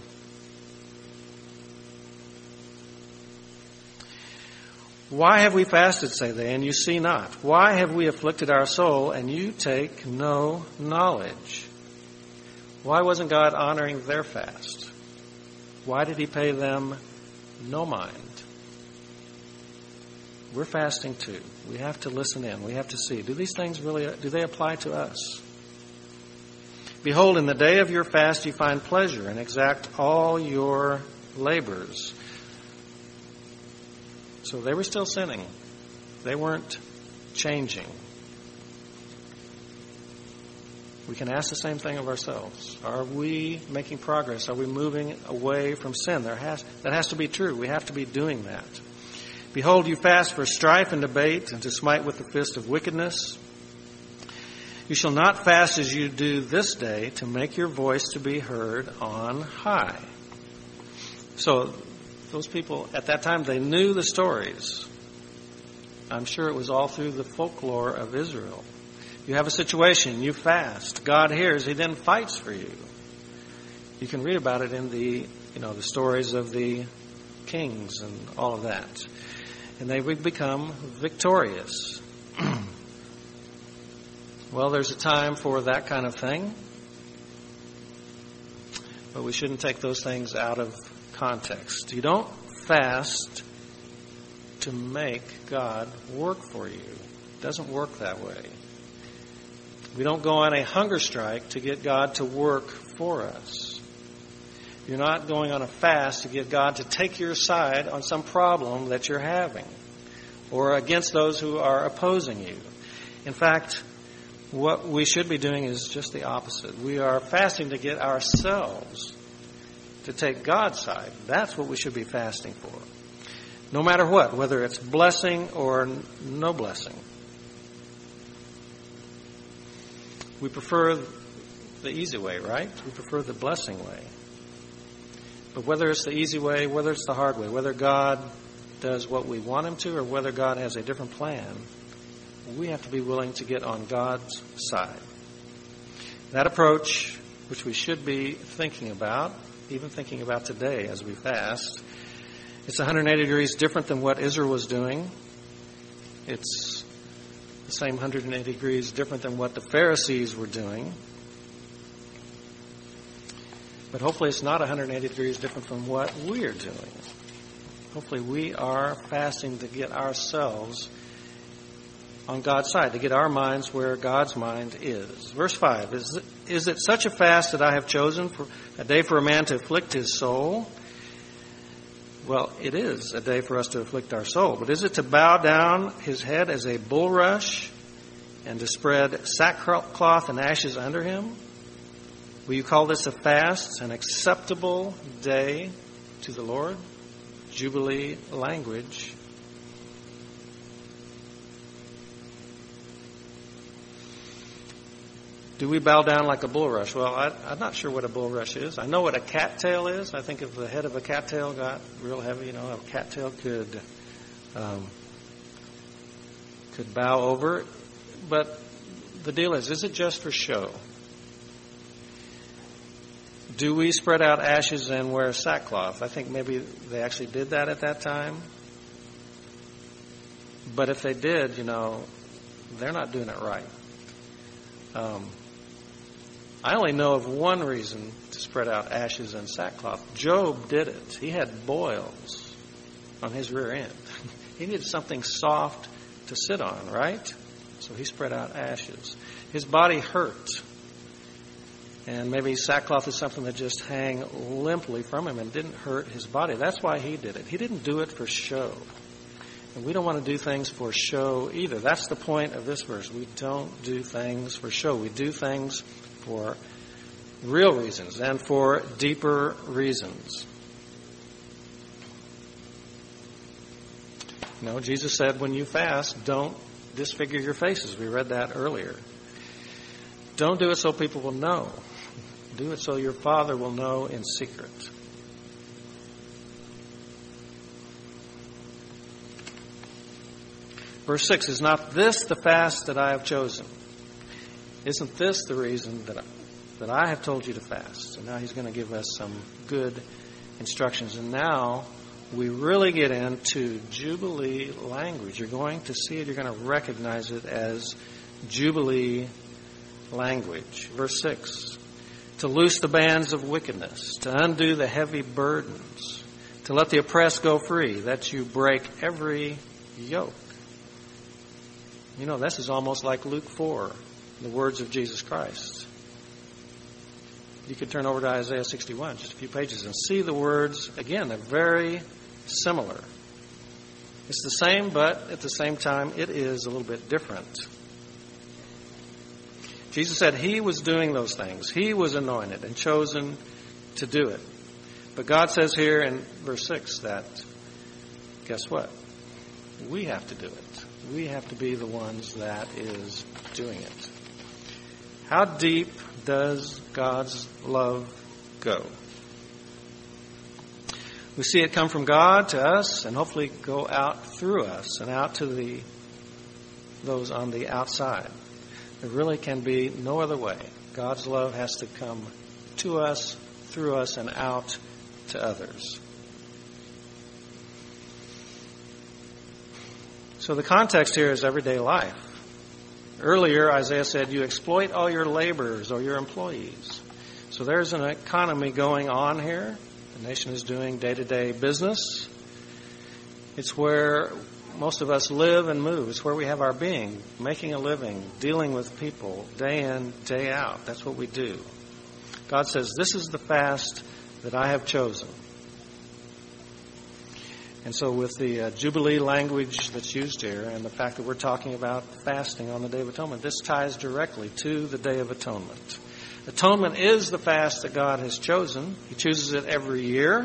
Why have we fasted, say they, and you see not? Why have we afflicted our soul, and you take no knowledge? Why wasn't God honoring their fast? Why did he pay them no mind? We're fasting too. We have to listen in. We have to see. Do these things really, do they apply to us? Behold, in the day of your fast you find pleasure, and exact all your labors. So they were still sinning. They weren't changing. We can ask the same thing of ourselves. Are we making progress? Are we moving away from sin? There has, that has to be true. We have to be doing that. Behold, you fast for strife and debate, and to smite with the fist of wickedness. You shall not fast as you do this day, to make your voice to be heard on high. So those people at that time, they knew the stories. I'm sure it was all through the folklore of Israel. You have a situation, you fast. God hears, he then fights for you. You can read about it in the, you know, the stories of the kings and all of that. And they would become victorious. Well, there's a time for that kind of thing. But we shouldn't take those things out of context. You don't fast to make God work for you. It doesn't work that way. We don't go on a hunger strike to get God to work for us. You're not going on a fast to get God to take your side on some problem that you're having or against those who are opposing you. In fact, what we should be doing is just the opposite. We are fasting to get ourselves to take God's side. That's what we should be fasting for. No matter what, whether it's blessing or no blessing. We prefer the easy way, right? We prefer the blessing way. But whether it's the easy way, whether it's the hard way, whether God does what we want him to or whether God has a different plan, we have to be willing to get on God's side. That approach, which we should be thinking about, even thinking about today as we fast, it's one hundred eighty degrees different than what Israel was doing. It's the same one hundred eighty degrees different than what the Pharisees were doing. But hopefully it's not one hundred eighty degrees different from what we are doing. Hopefully we are fasting to get ourselves on God's side, to get our minds where God's mind is. Verse five, is it, is it such a fast that I have chosen, for a day for a man to afflict his soul? Well, it is a day for us to afflict our soul. But is it to bow down his head as a bulrush and to spread sackcloth and ashes under him? Will you call this a fast, an acceptable day to the Lord? Jubilee language. Do we bow down like a bulrush? Well, I, I'm not sure what a bulrush is. I know what a cattail is. I think if the head of a cattail got real heavy, you know, a cattail could um, could bow over. But the deal is, is it just for show? Do we spread out ashes and wear sackcloth? I think maybe they actually did that at that time. But if they did, you know, they're not doing it right. Um, I only know of one reason to spread out ashes and sackcloth. Job did it. He had boils on his rear end. He needed something soft to sit on, right? So he spread out ashes. His body hurt. And maybe sackcloth is something that just hang limply from him and didn't hurt his body. That's why he did it. He didn't do it for show. And we don't want to do things for show either. That's the point of this verse. We don't do things for show. We do things for real reasons and for deeper reasons. You know, Jesus said when you fast, don't disfigure your faces. We read that earlier. Don't do it so people will know. Do it so your Father will know in secret. Verse six, is not this the fast that I have chosen? Isn't this the reason that I, that I have told you to fast? And now he's going to give us some good instructions. And now we really get into Jubilee language. You're going to see it. You're going to recognize it as Jubilee language. Verse six. To loose the bands of wickedness, to undo the heavy burdens, to let the oppressed go free, that you break every yoke. You know, this is almost like Luke four, the words of Jesus Christ. You could turn over to Isaiah sixty-one, just a few pages, and see the words. Again, they're very similar. It's the same, but at the same time, it is a little bit different. Jesus said he was doing those things. He was anointed and chosen to do it. But God says here in verse six that, guess what? We have to do it. We have to be the ones that is doing it. How deep does God's love go? We see it come from God to us and hopefully go out through us and out to the those on the outside. There really can be no other way. God's love has to come to us, through us, and out to others. So the context here is everyday life. Earlier, Isaiah said, you exploit all your laborers or your employees. So there's an economy going on here. The nation is doing day-to-day business. It's where most of us live and move. It's where we have our being, making a living, dealing with people day in, day out. That's what we do. God says, this is the fast that I have chosen. And so with the uh, Jubilee language that's used here and the fact that we're talking about fasting on the Day of Atonement, this ties directly to the Day of Atonement. Atonement is the fast that God has chosen. He chooses it every year.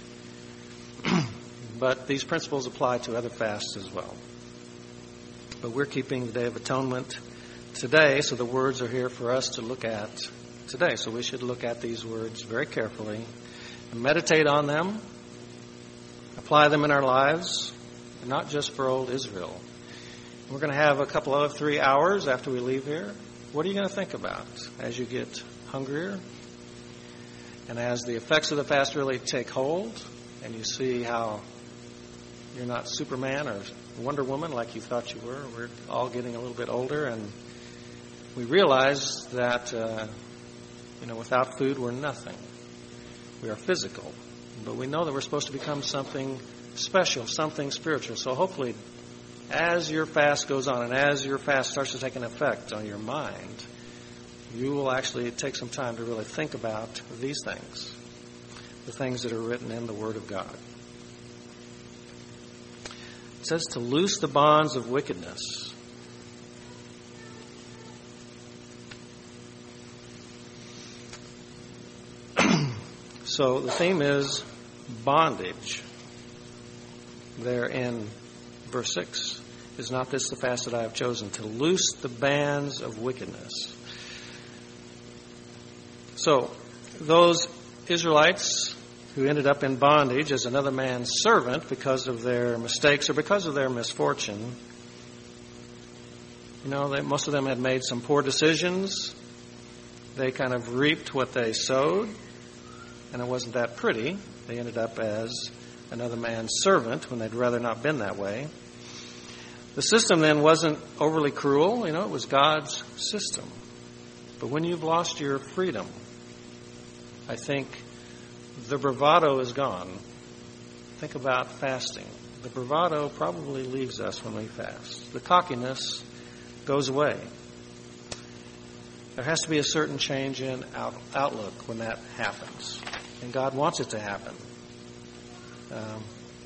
But these principles apply to other fasts as well. But we're keeping the Day of Atonement today, so the words are here for us to look at today. So we should look at these words very carefully and meditate on them, apply them in our lives, and not just for old Israel. We're going to have a couple of three hours after we leave here. What are you going to think about as you get hungrier? And as the effects of the fast really take hold, and you see how you're not Superman or Wonder Woman like you thought you were. We're all getting a little bit older, and we realize that, uh, you know, without food, we're nothing. We are physical. But we know that we're supposed to become something special, something spiritual. So hopefully, as your fast goes on and as your fast starts to take an effect on your mind, you will actually take some time to really think about these things, the things that are written in the Word of God. It says to loose the bonds of wickedness. So the theme is bondage. There in verse six. Is not this the fast that I have chosen? To loose the bands of wickedness. So those Israelites who ended up in bondage as another man's servant because of their mistakes or because of their misfortune. You know, they, most of them had made some poor decisions. They kind of reaped what they sowed, and it wasn't that pretty. They ended up as another man's servant when they'd rather not been that way. The system then wasn't overly cruel. You know, it was God's system. But when you've lost your freedom, I think the bravado is gone. Think about fasting. The bravado probably leaves us when we fast. The cockiness goes away. There has to be a certain change in out, outlook when that happens. And God wants it to happen um,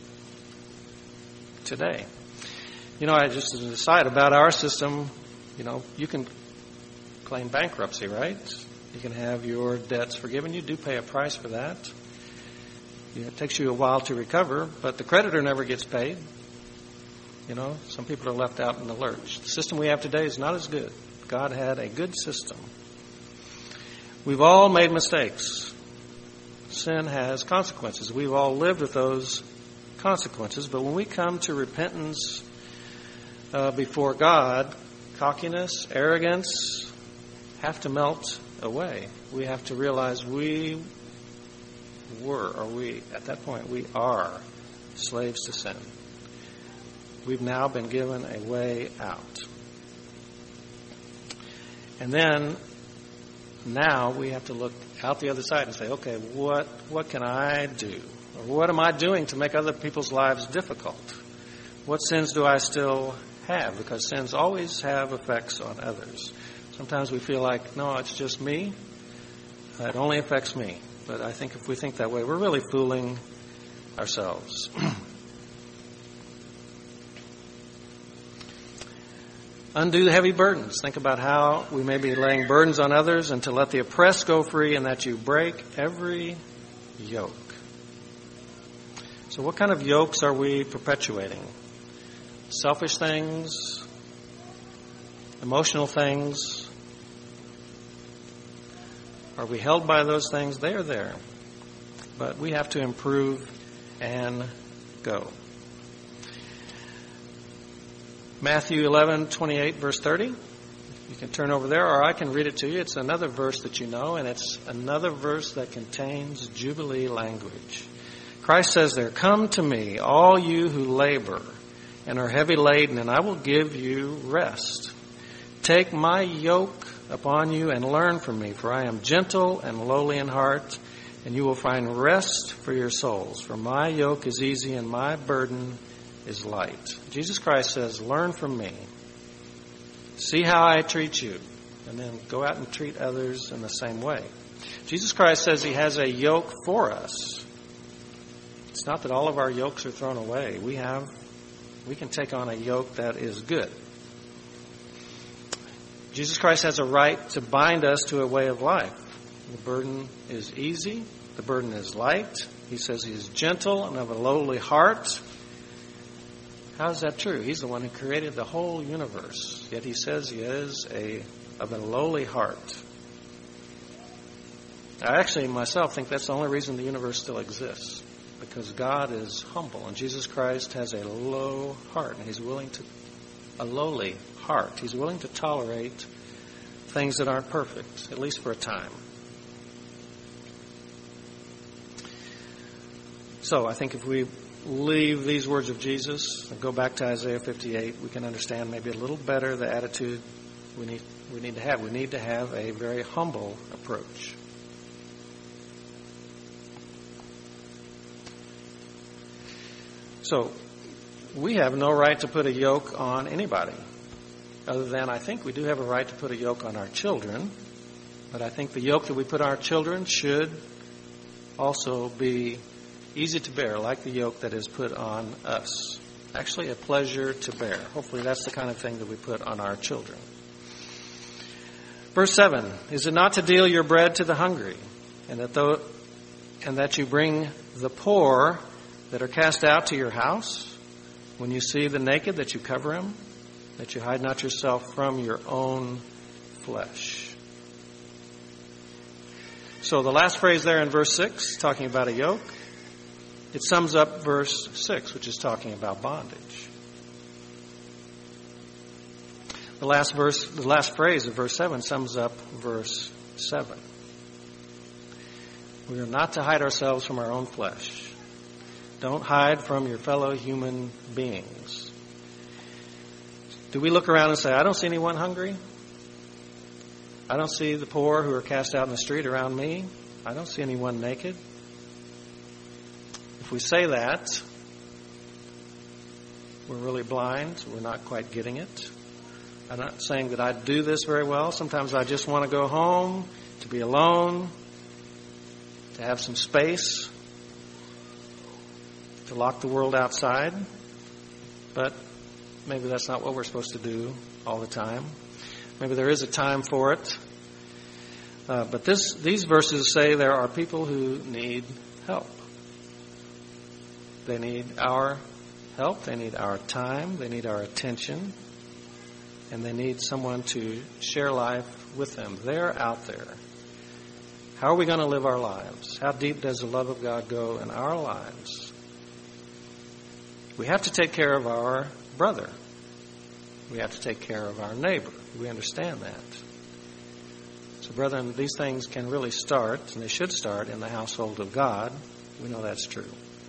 today. You know, I just as an aside about our system, you know, you can claim bankruptcy, right? You can have your debts forgiven. You do pay a price for that. You know, it takes you a while to recover, but the creditor never gets paid. You know, some people are left out in the lurch. The system we have today is not as good. God had a good system. We've all made mistakes. Sin has consequences. We've all lived with those consequences, but when we come to repentance uh, before God, cockiness, arrogance, have to melt away. We have to realize we were, or we, at that point, we are slaves to sin. We've now been given a way out. And then, now we have to look out the other side and say, okay, what what can I do? Or what am I doing to make other people's lives difficult? What sins do I still have? Because sins always have effects on others. Sometimes we feel like, no, it's just me. It only affects me. But I think if we think that way, we're really fooling ourselves. Undo the heavy burdens. Think about how we may be laying burdens on others, and to let the oppressed go free, and that you break every yoke. So what kind of yokes are we perpetuating? Selfish things? Emotional things? Are we held by those things? They are there. But we have to improve and go. Matthew eleven twenty-eight, verse thirty. You can turn over there, or I can read it to you. It's another verse that you know, and it's another verse that contains Jubilee language. Christ says there, "Come to me, all you who labor and are heavy laden, and I will give you rest. Take my yoke upon you and learn from me, for I am gentle and lowly in heart, and you will find rest for your souls. For my yoke is easy and my burden is light." Jesus Christ says, learn from me. See how I treat you, and then go out and treat others in the same way. Jesus Christ says he has a yoke for us. It's not that all of our yokes are thrown away. We have, we can take on a yoke that is good. Jesus Christ has a right to bind us to a way of life. The burden is easy. The burden is light. He says he is gentle and of a lowly heart. How is that true? He's the one who created the whole universe. Yet he says he is a of a lowly heart. I actually myself think that's the only reason the universe still exists. Because God is humble, and Jesus Christ has a low heart, and he's willing to, a lowly heart. He's willing to tolerate things that aren't perfect, at least for a time. So I think if we leave these words of Jesus and go back to Isaiah fifty-eight, we can understand maybe a little better the attitude we need we need to have. We need to have a very humble approach. So we have no right to put a yoke on anybody, other than I think we do have a right to put a yoke on our children. But I think the yoke that we put on our children should also be easy to bear, like the yoke that is put on us. Actually, a pleasure to bear. Hopefully that's the kind of thing that we put on our children. Verse seven, is it not to deal your bread to the hungry, and that though, and that you bring the poor that are cast out to your house? When you see the naked, that you cover him, that you hide not yourself from your own flesh. So the last phrase there in verse six, talking about a yoke, it sums up verse six, which is talking about bondage. The last verse, the last phrase of verse seven sums up verse seven. We are not to hide ourselves from our own flesh. Don't hide from your fellow human beings. Do we look around and say, I don't see anyone hungry? I don't see the poor who are cast out in the street around me. I don't see anyone naked. If we say that, we're really blind. We're not quite getting it. I'm not saying that I do this very well. Sometimes I just want to go home, to be alone, to have some space, to lock the world outside. But maybe that's not what we're supposed to do all the time. Maybe there is a time for it. Uh, but this, these verses say there are people who need help. They need our help. They need our time. They need our attention. And they need someone to share life with them. They're out there. How are we going to live our lives? How deep does the love of God go in our lives? We have to take care of our brother. We have to take care of our neighbor. We understand that. So, brethren, these things can really start, and they should start, in the household of God. We know that's true.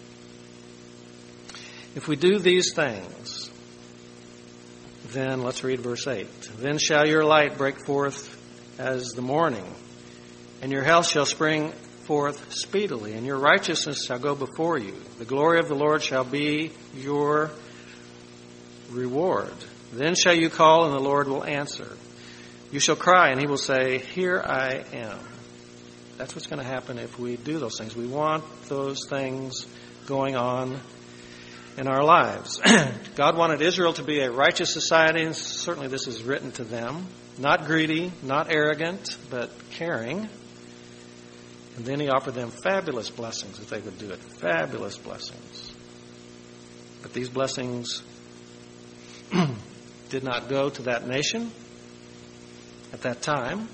If we do these things, then let's read verse eight. Then shall your light break forth as the morning, and your health shall spring forth speedily, and your righteousness shall go before you. The glory of the Lord shall be your reward. Then shall you call, and the Lord will answer. You shall cry, and he will say, Here I am. That's what's going to happen if we do those things. We want those things going on in our lives. God wanted Israel to be a righteous society, and certainly this is written to them. Not greedy, not arrogant, but caring. And then he offered them fabulous blessings if they would do it. Fabulous blessings. But these blessings did not go to that nation at that time.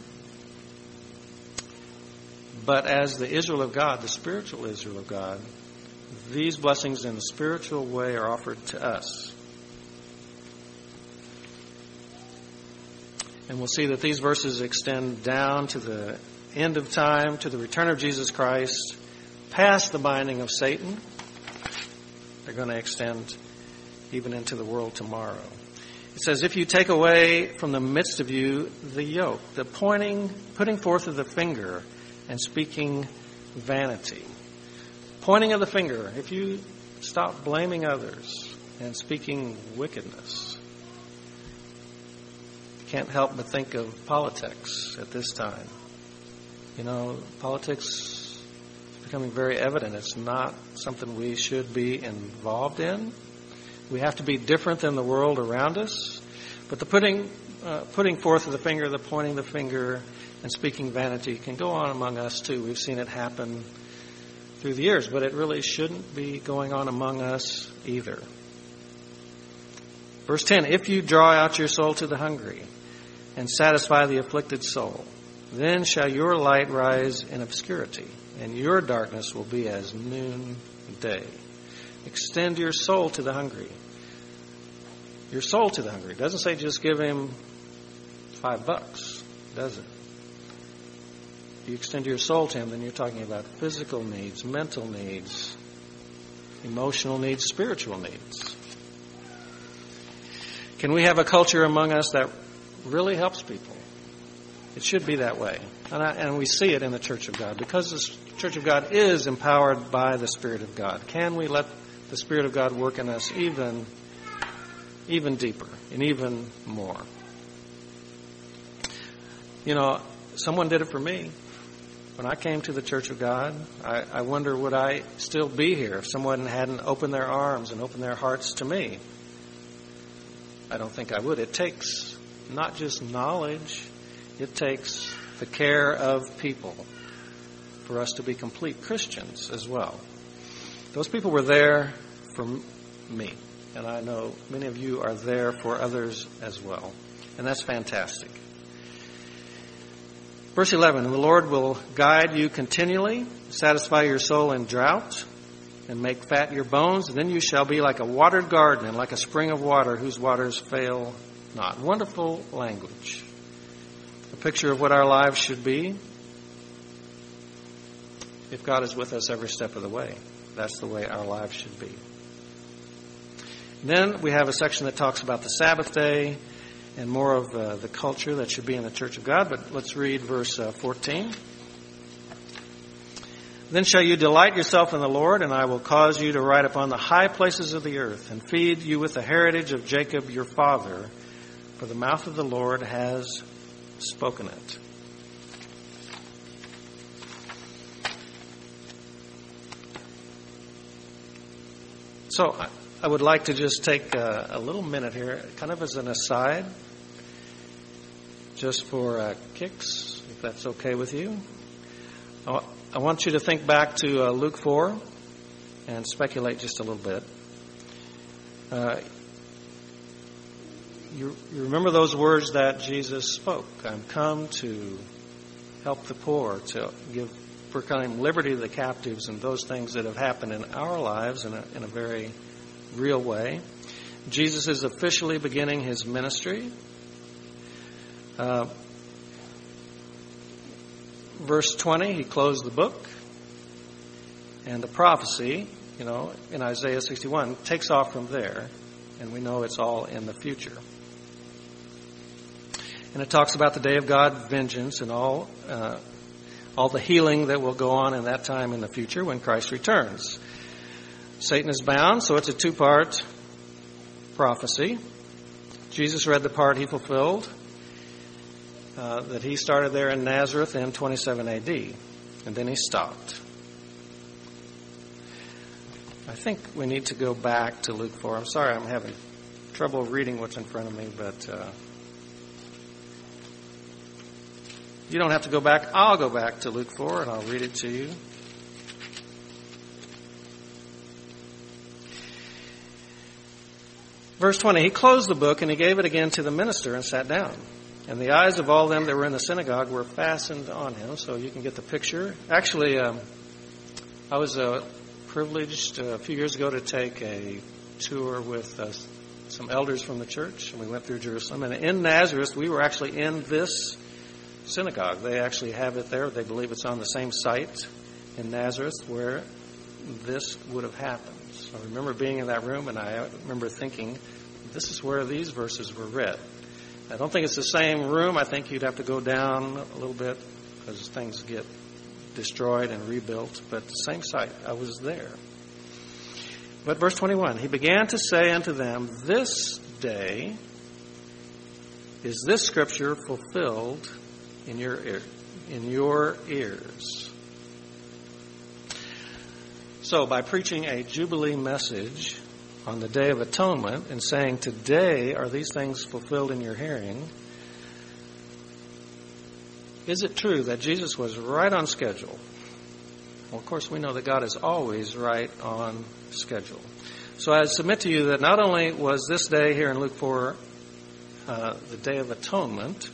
But as the Israel of God, the spiritual Israel of God, these blessings in the spiritual way are offered to us. And we'll see that these verses extend down to the end of time, to the return of Jesus Christ, past the binding of Satan. They're going to extend even into the world tomorrow. It says, if you take away from the midst of you the yoke, the pointing, putting forth of the finger and speaking vanity. Pointing of the finger, if you stop blaming others and speaking wickedness. You can't help but think of politics at this time. You know, politics is becoming very evident. It's not something we should be involved in. We have to be different than the world around us. But the putting uh, putting forth of the finger, the pointing the finger, and speaking vanity can go on among us too. We've seen it happen through the years, but it really shouldn't be going on among us either. Verse ten, if you draw out your soul to the hungry and satisfy the afflicted soul, then shall your light rise in obscurity, and your darkness will be as noonday. Extend your soul to the hungry. Your soul to the hungry. It doesn't say just give him five bucks, does it? If you extend your soul to him, then you're talking about physical needs, mental needs, emotional needs, spiritual needs. Can we have a culture among us that really helps people? It should be that way. And, I, and we see it in the Church of God. Because the Church of God is empowered by the Spirit of God. Can we let the Spirit of God work in us even, even deeper and even more? You know, someone did it for me. When I came to the Church of God, I, I wonder, would I still be here if someone hadn't opened their arms and opened their hearts to me? I don't think I would. It takes not just knowledge, it takes the care of people for us to be complete Christians as well. Those people were there for me, and I know many of you are there for others as well, and that's fantastic. Verse eleven, and the Lord will guide you continually, satisfy your soul in drought, and make fat your bones, and then you shall be like a watered garden and like a spring of water whose waters fail not. Wonderful language. A picture of what our lives should be if God is with us every step of the way. That's the way our lives should be. Then we have a section that talks about the Sabbath day and more of uh, the culture that should be in the Church of God. But let's read verse uh, fourteen. Then shall you delight yourself in the Lord, and I will cause you to ride upon the high places of the earth, and feed you with the heritage of Jacob your father, for the mouth of the Lord has spoken it. So I would like to just take a, a little minute here, kind of as an aside, just for uh, kicks, if that's okay with you. I want you to think back to uh, Luke four and speculate just a little bit. Uh, you, you remember those words that Jesus spoke. I'm come to help the poor, to give proclaim liberty to the captives, and those things that have happened in our lives in a, in a very real way. Jesus is officially beginning his ministry. Uh, verse twenty, he closed the book. And the prophecy, you know, in Isaiah sixty-one, takes off from there. And we know it's all in the future. And it talks about the day of God's vengeance and all uh, all the healing that will go on in that time in the future when Christ returns. Satan is bound, so it's a two-part prophecy. Jesus read the part he fulfilled, uh, that he started there in Nazareth in twenty-seven A D, and then he stopped. I think we need to go back to Luke four. I'm sorry, I'm having trouble reading what's in front of me, but uh, you don't have to go back. I'll go back to Luke four, and I'll read it to you. Verse twenty, he closed the book, and he gave it again to the minister and sat down. And the eyes of all them that were in the synagogue were fastened on him, so you can get the picture. Actually, um, I was uh, privileged uh, a few years ago to take a tour with uh, some elders from the church, and we went through Jerusalem. And in Nazareth, we were actually in this synagogue. They actually have it there. They believe it's on the same site in Nazareth where this would have happened. So I remember being in that room, and I remember thinking, this is where these verses were read. I don't think it's the same room. I think you'd have to go down a little bit because things get destroyed and rebuilt, but the same site. I was there. But verse twenty-one, he began to say unto them, this day is this scripture fulfilled in your ear, in your ears. So by preaching a Jubilee message on the Day of Atonement and saying, today are these things fulfilled in your hearing, is it true that Jesus was right on schedule? Well, of course, we know that God is always right on schedule. So I submit to you that not only was this day here in Luke four uh, the Day of Atonement,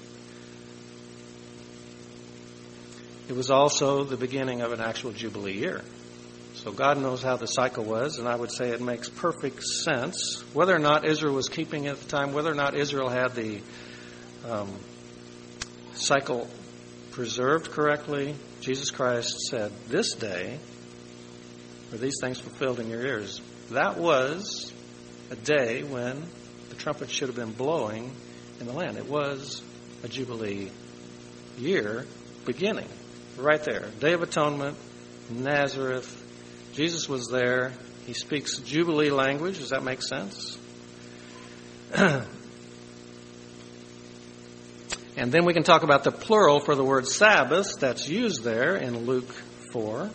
it was also the beginning of an actual Jubilee year. So God knows how the cycle was, and I would say it makes perfect sense. Whether or not Israel was keeping it at the time, whether or not Israel had the um, cycle preserved correctly, Jesus Christ said, this day are these things fulfilled in your ears. That was a day when the trumpet should have been blowing in the land. It was a Jubilee year beginning right there. Day of Atonement, Nazareth. Jesus was there. He speaks Jubilee language. Does that make sense? And then we can talk about the plural for the word Sabbath that's used there in Luke four.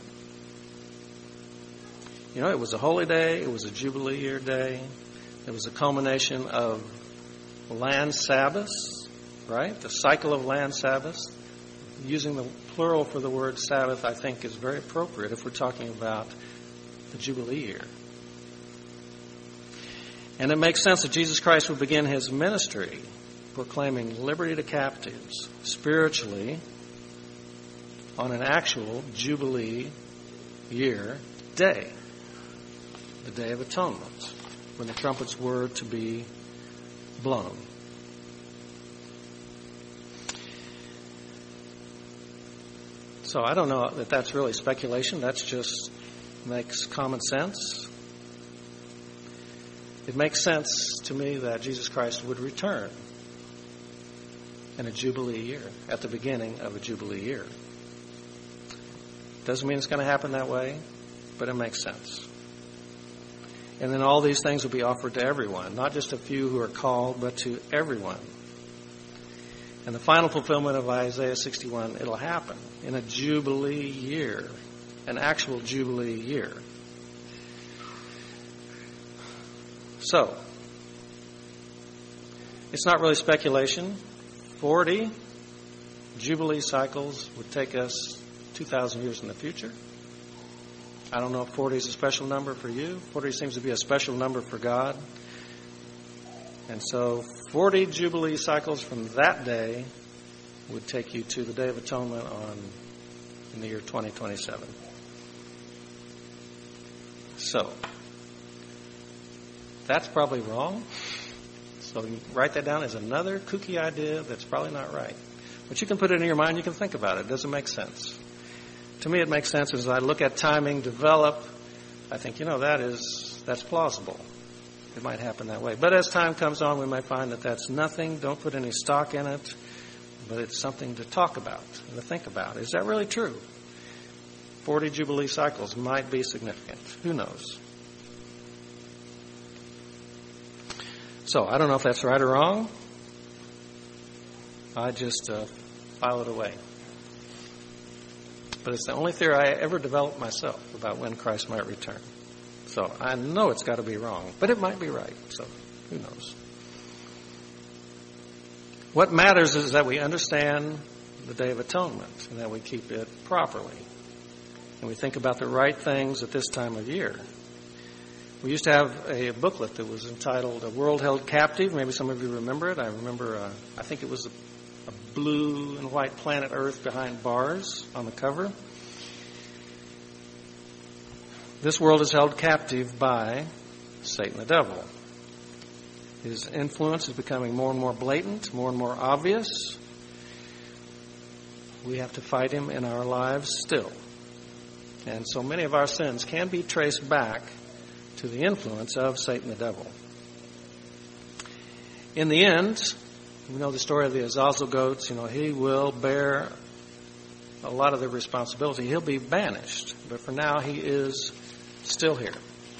You know, it was a holy day. It was a Jubilee year day. It was a culmination of land Sabbaths, right? The cycle of land Sabbaths. Using the plural for the word Sabbath, I think, is very appropriate if we're talking about the Jubilee year. And it makes sense that Jesus Christ would begin his ministry proclaiming liberty to captives spiritually on an actual Jubilee year day, the Day of Atonement, when the trumpets were to be blown. So I don't know that that's really speculation. That's just makes common sense. It makes sense to me that Jesus Christ would return in a Jubilee year, at the beginning of a Jubilee year. Doesn't mean it's going to happen that way, but it makes sense. And then all these things will be offered to everyone, not just a few who are called, but to everyone. And the final fulfillment of Isaiah sixty-one, it'll happen in a Jubilee year, an actual Jubilee year. So, it's not really speculation. forty Jubilee cycles would take us two thousand years in the future. I don't know if forty is a special number for you. forty seems to be a special number for God. And so forty Jubilee cycles from that day would take you to the Day of Atonement on in the year twenty twenty-seven. So, that's probably wrong. So write that down as another kooky idea that's probably not right. But you can put it in your mind, you can think about it. Does it make sense? To me, it makes sense as I look at timing, develop. I think, you know, that is, that's plausible. It might happen that way. But as time comes on, we may find that that's nothing. Don't put any stock in it. But it's something to talk about and to think about. Is that really true? forty Jubilee cycles might be significant. Who knows? So, I don't know if that's right or wrong. I just uh, file it away. But it's the only theory I ever developed myself about when Christ might return. So I know it's got to be wrong, but it might be right. So who knows? What matters is that we understand the Day of Atonement and that we keep it properly. And we think about the right things at this time of year. We used to have a booklet that was entitled A World Held Captive. Maybe some of you remember it. I remember, uh, I think it was a, a blue and white planet Earth behind bars on the cover. This world is held captive by Satan the devil. His influence is becoming more and more blatant, more and more obvious. We have to fight him in our lives still. And so many of our sins can be traced back to the influence of Satan the devil. In the end, we know the story of the Azazel goats. You know, he will bear a lot of the responsibility. He'll be banished. But for now, he is still here.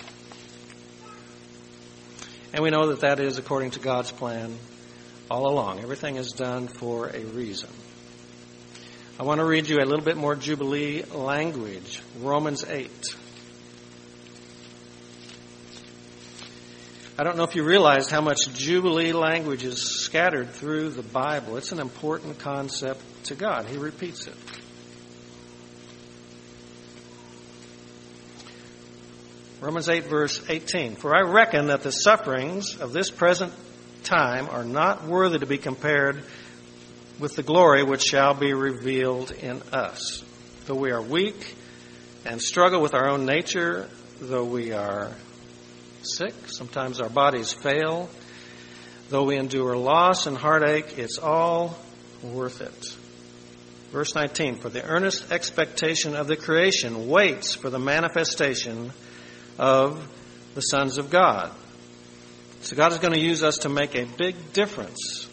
And we know that that is according to God's plan all along. Everything is done for a reason. I want to read you a little bit more Jubilee language. Romans eight. I don't know if you realized how much Jubilee language is scattered through the Bible. It's an important concept to God. He repeats it. Romans eight, verse eighteen. For I reckon that the sufferings of this present time are not worthy to be compared with the glory which shall be revealed in us. Though we are weak and struggle with our own nature, though we are sick, sometimes our bodies fail, though we endure loss and heartache, it's all worth it. Verse nineteen, for the earnest expectation of the creation waits for the manifestation of the sons of God. So God is going to use us to make a big difference.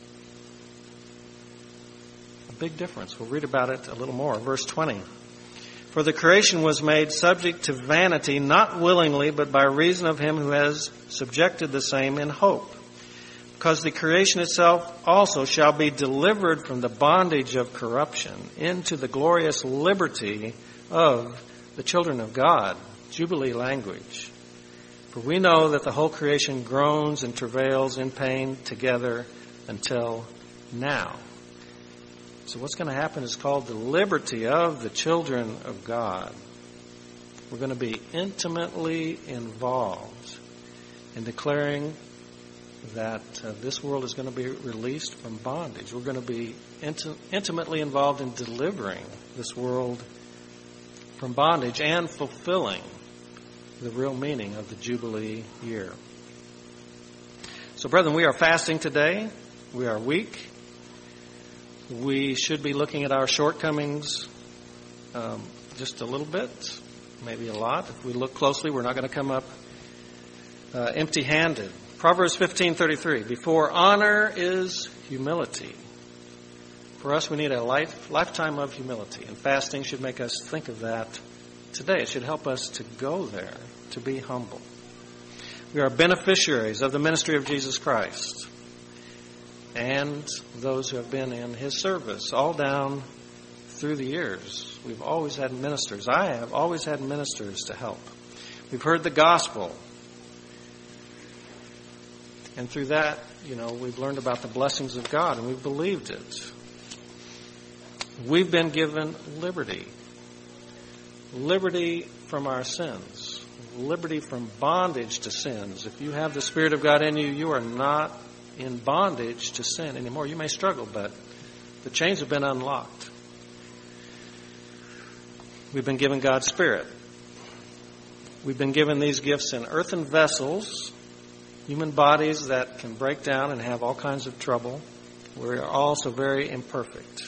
A big difference. We'll read about it a little more. Verse twenty. For the creation was made subject to vanity, not willingly, but by reason of him who has subjected the same in hope. Because the creation itself also shall be delivered from the bondage of corruption into the glorious liberty of the children of God. Jubilee language. For we know that the whole creation groans and travails in pain together until now. So what's going to happen is called the liberty of the children of God. We're going to be intimately involved in declaring that uh, this world is going to be released from bondage. We're going to be inti- intimately involved in delivering this world from bondage and fulfilling the real meaning of the Jubilee year. So, brethren, we are fasting today. We are weak. We should be looking at our shortcomings um, just a little bit, maybe a lot. If we look closely, we're not going to come up uh, empty-handed. Proverbs fifteen thirty-three, before honor is humility. For us, we need a life, lifetime of humility, and fasting should make us think of that today. It should help us to go there, to be humble. We are beneficiaries of the ministry of Jesus Christ and those who have been in his service all down through the years. We've always had ministers. I have always had ministers to help. We've heard the gospel. And through that, you know, we've learned about the blessings of God and we've believed it. We've been given liberty. Liberty from our sins. Liberty from bondage to sins. If you have the Spirit of God in you, you are not in bondage to sin anymore. You may struggle, but the chains have been unlocked. We've been given God's Spirit. We've been given these gifts in earthen vessels, human bodies that can break down and have all kinds of trouble. We are also very imperfect.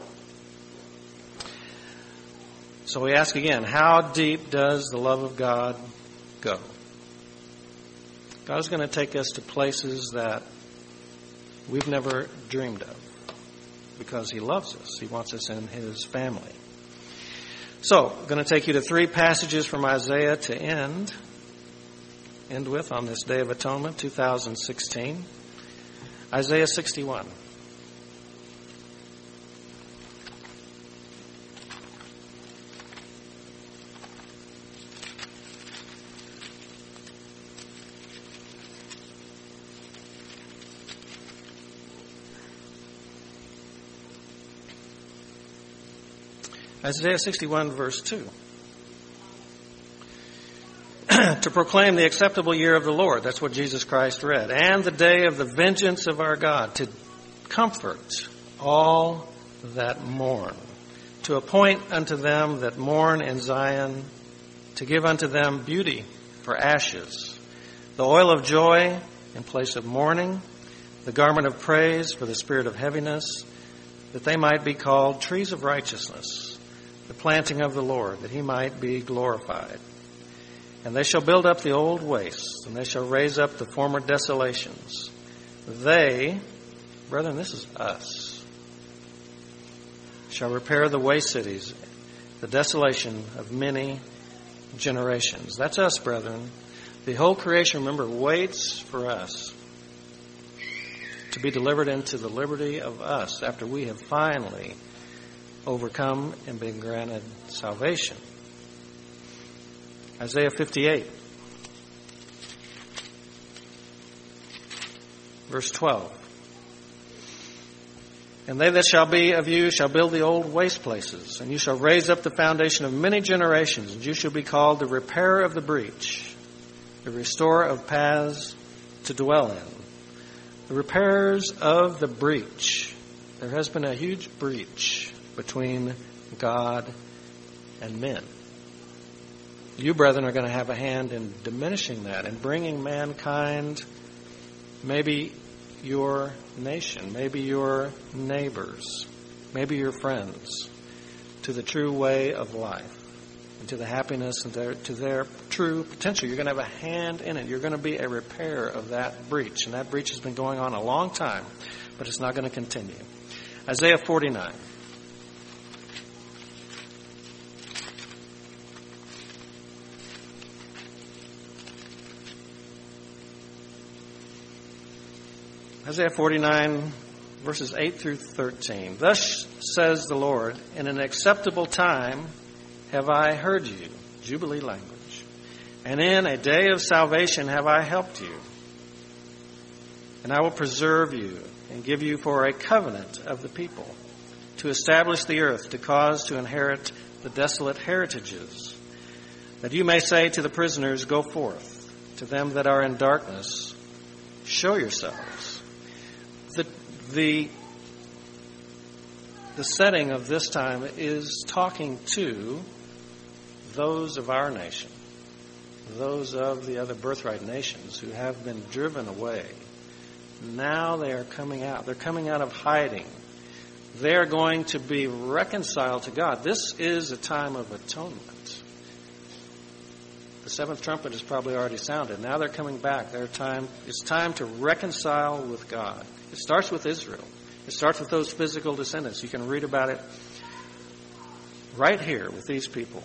So we ask again, how deep does the love of God go? God is going to take us to places that we've never dreamed of because He loves us. He wants us in His family. So, I'm going to take you to three passages from Isaiah to end, end with on this Day of Atonement, two thousand sixteen. Isaiah sixty-one. Isaiah sixty-one, verse two. To proclaim the acceptable year of the Lord. That's what Jesus Christ read. And the day of the vengeance of our God. To comfort all that mourn. To appoint unto them that mourn in Zion. To give unto them beauty for ashes. The oil of joy in place of mourning. The garment of praise for the spirit of heaviness. That they might be called trees of righteousness. The planting of the Lord, that He might be glorified. And they shall build up the old wastes, and they shall raise up the former desolations. They, brethren, this is us, shall repair the waste cities, the desolation of many generations. That's us, brethren. The whole creation, remember, waits for us to be delivered into the liberty of us after we have finally overcome and been granted salvation. Isaiah fifty-eight, verse twelve. And they that shall be of you shall build the old waste places, and you shall raise up the foundation of many generations, and you shall be called the repairer of the breach, the restorer of paths to dwell in. The repairers of the breach. There has been a huge breach between God and men. You, brethren, are going to have a hand in diminishing that and bringing mankind, maybe your nation, maybe your neighbors, maybe your friends, to the true way of life and to the happiness and their, to their true potential. You're going to have a hand in it. You're going to be a repairer of that breach. And that breach has been going on a long time, but it's not going to continue. Isaiah forty-nine. Isaiah forty-nine, verses eight through thirteen. Thus says the Lord, in an acceptable time have I heard you, Jubilee language, and in a day of salvation have I helped you. And I will preserve you and give you for a covenant of the people, to establish the earth, to cause to inherit the desolate heritages, that you may say to the prisoners, go forth, to them that are in darkness, show yourselves. The, the, the setting of this time is talking to those of our nation, those of the other birthright nations who have been driven away. Now they are coming out. They're coming out of hiding. They're going to be reconciled to God. This is a time of atonement. The seventh trumpet has probably already sounded. Now they're coming back. They're time, it's time to reconcile with God. It starts with Israel. It starts with those physical descendants. You can read about it right here with these people.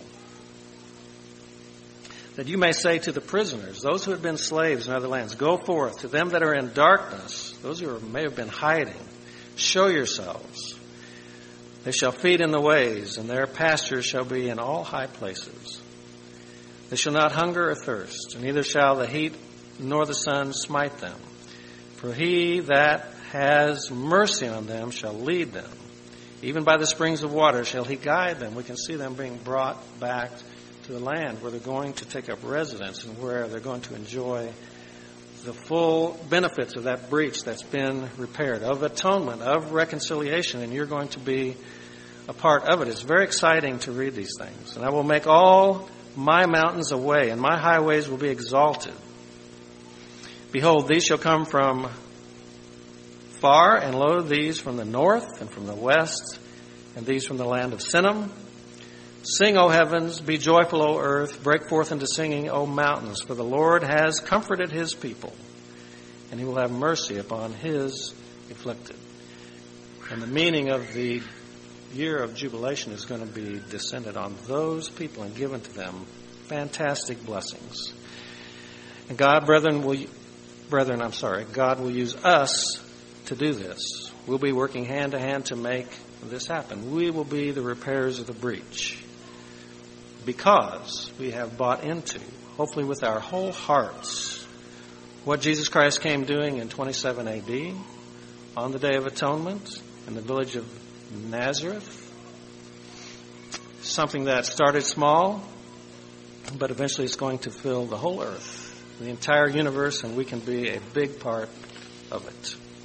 That you may say to the prisoners, those who have been slaves in other lands, go forth. To them that are in darkness, those who may have been hiding, show yourselves. They shall feed in the ways, and their pastures shall be in all high places. They shall not hunger or thirst, and neither shall the heat nor the sun smite them. For he that has mercy on them shall lead them. Even by the springs of water shall he guide them. We can see them being brought back to the land where they're going to take up residence and where they're going to enjoy the full benefits of that breach that's been repaired, of atonement, of reconciliation, and you're going to be a part of it. It's very exciting to read these things. And I will make all my mountains a way, and my highways will be exalted. Behold, these shall come from far, and lo, these from the north and from the west, and these from the land of Sinim. Sing, O heavens, be joyful, O earth, break forth into singing, O mountains, for the Lord has comforted his people, and he will have mercy upon his afflicted. And the meaning of the year of jubilation is going to be descended on those people and given to them fantastic blessings. And God, brethren, will brethren, I'm sorry, God will use us to do this. We'll be working hand to hand to make this happen. We will be the repairers of the breach, because we have bought into, hopefully with our whole hearts, what Jesus Christ came doing in twenty-seven A D on the Day of Atonement in the village of Nazareth. Something that started small, but eventually it's going to fill the whole earth, the entire universe, and we can be a big part of it.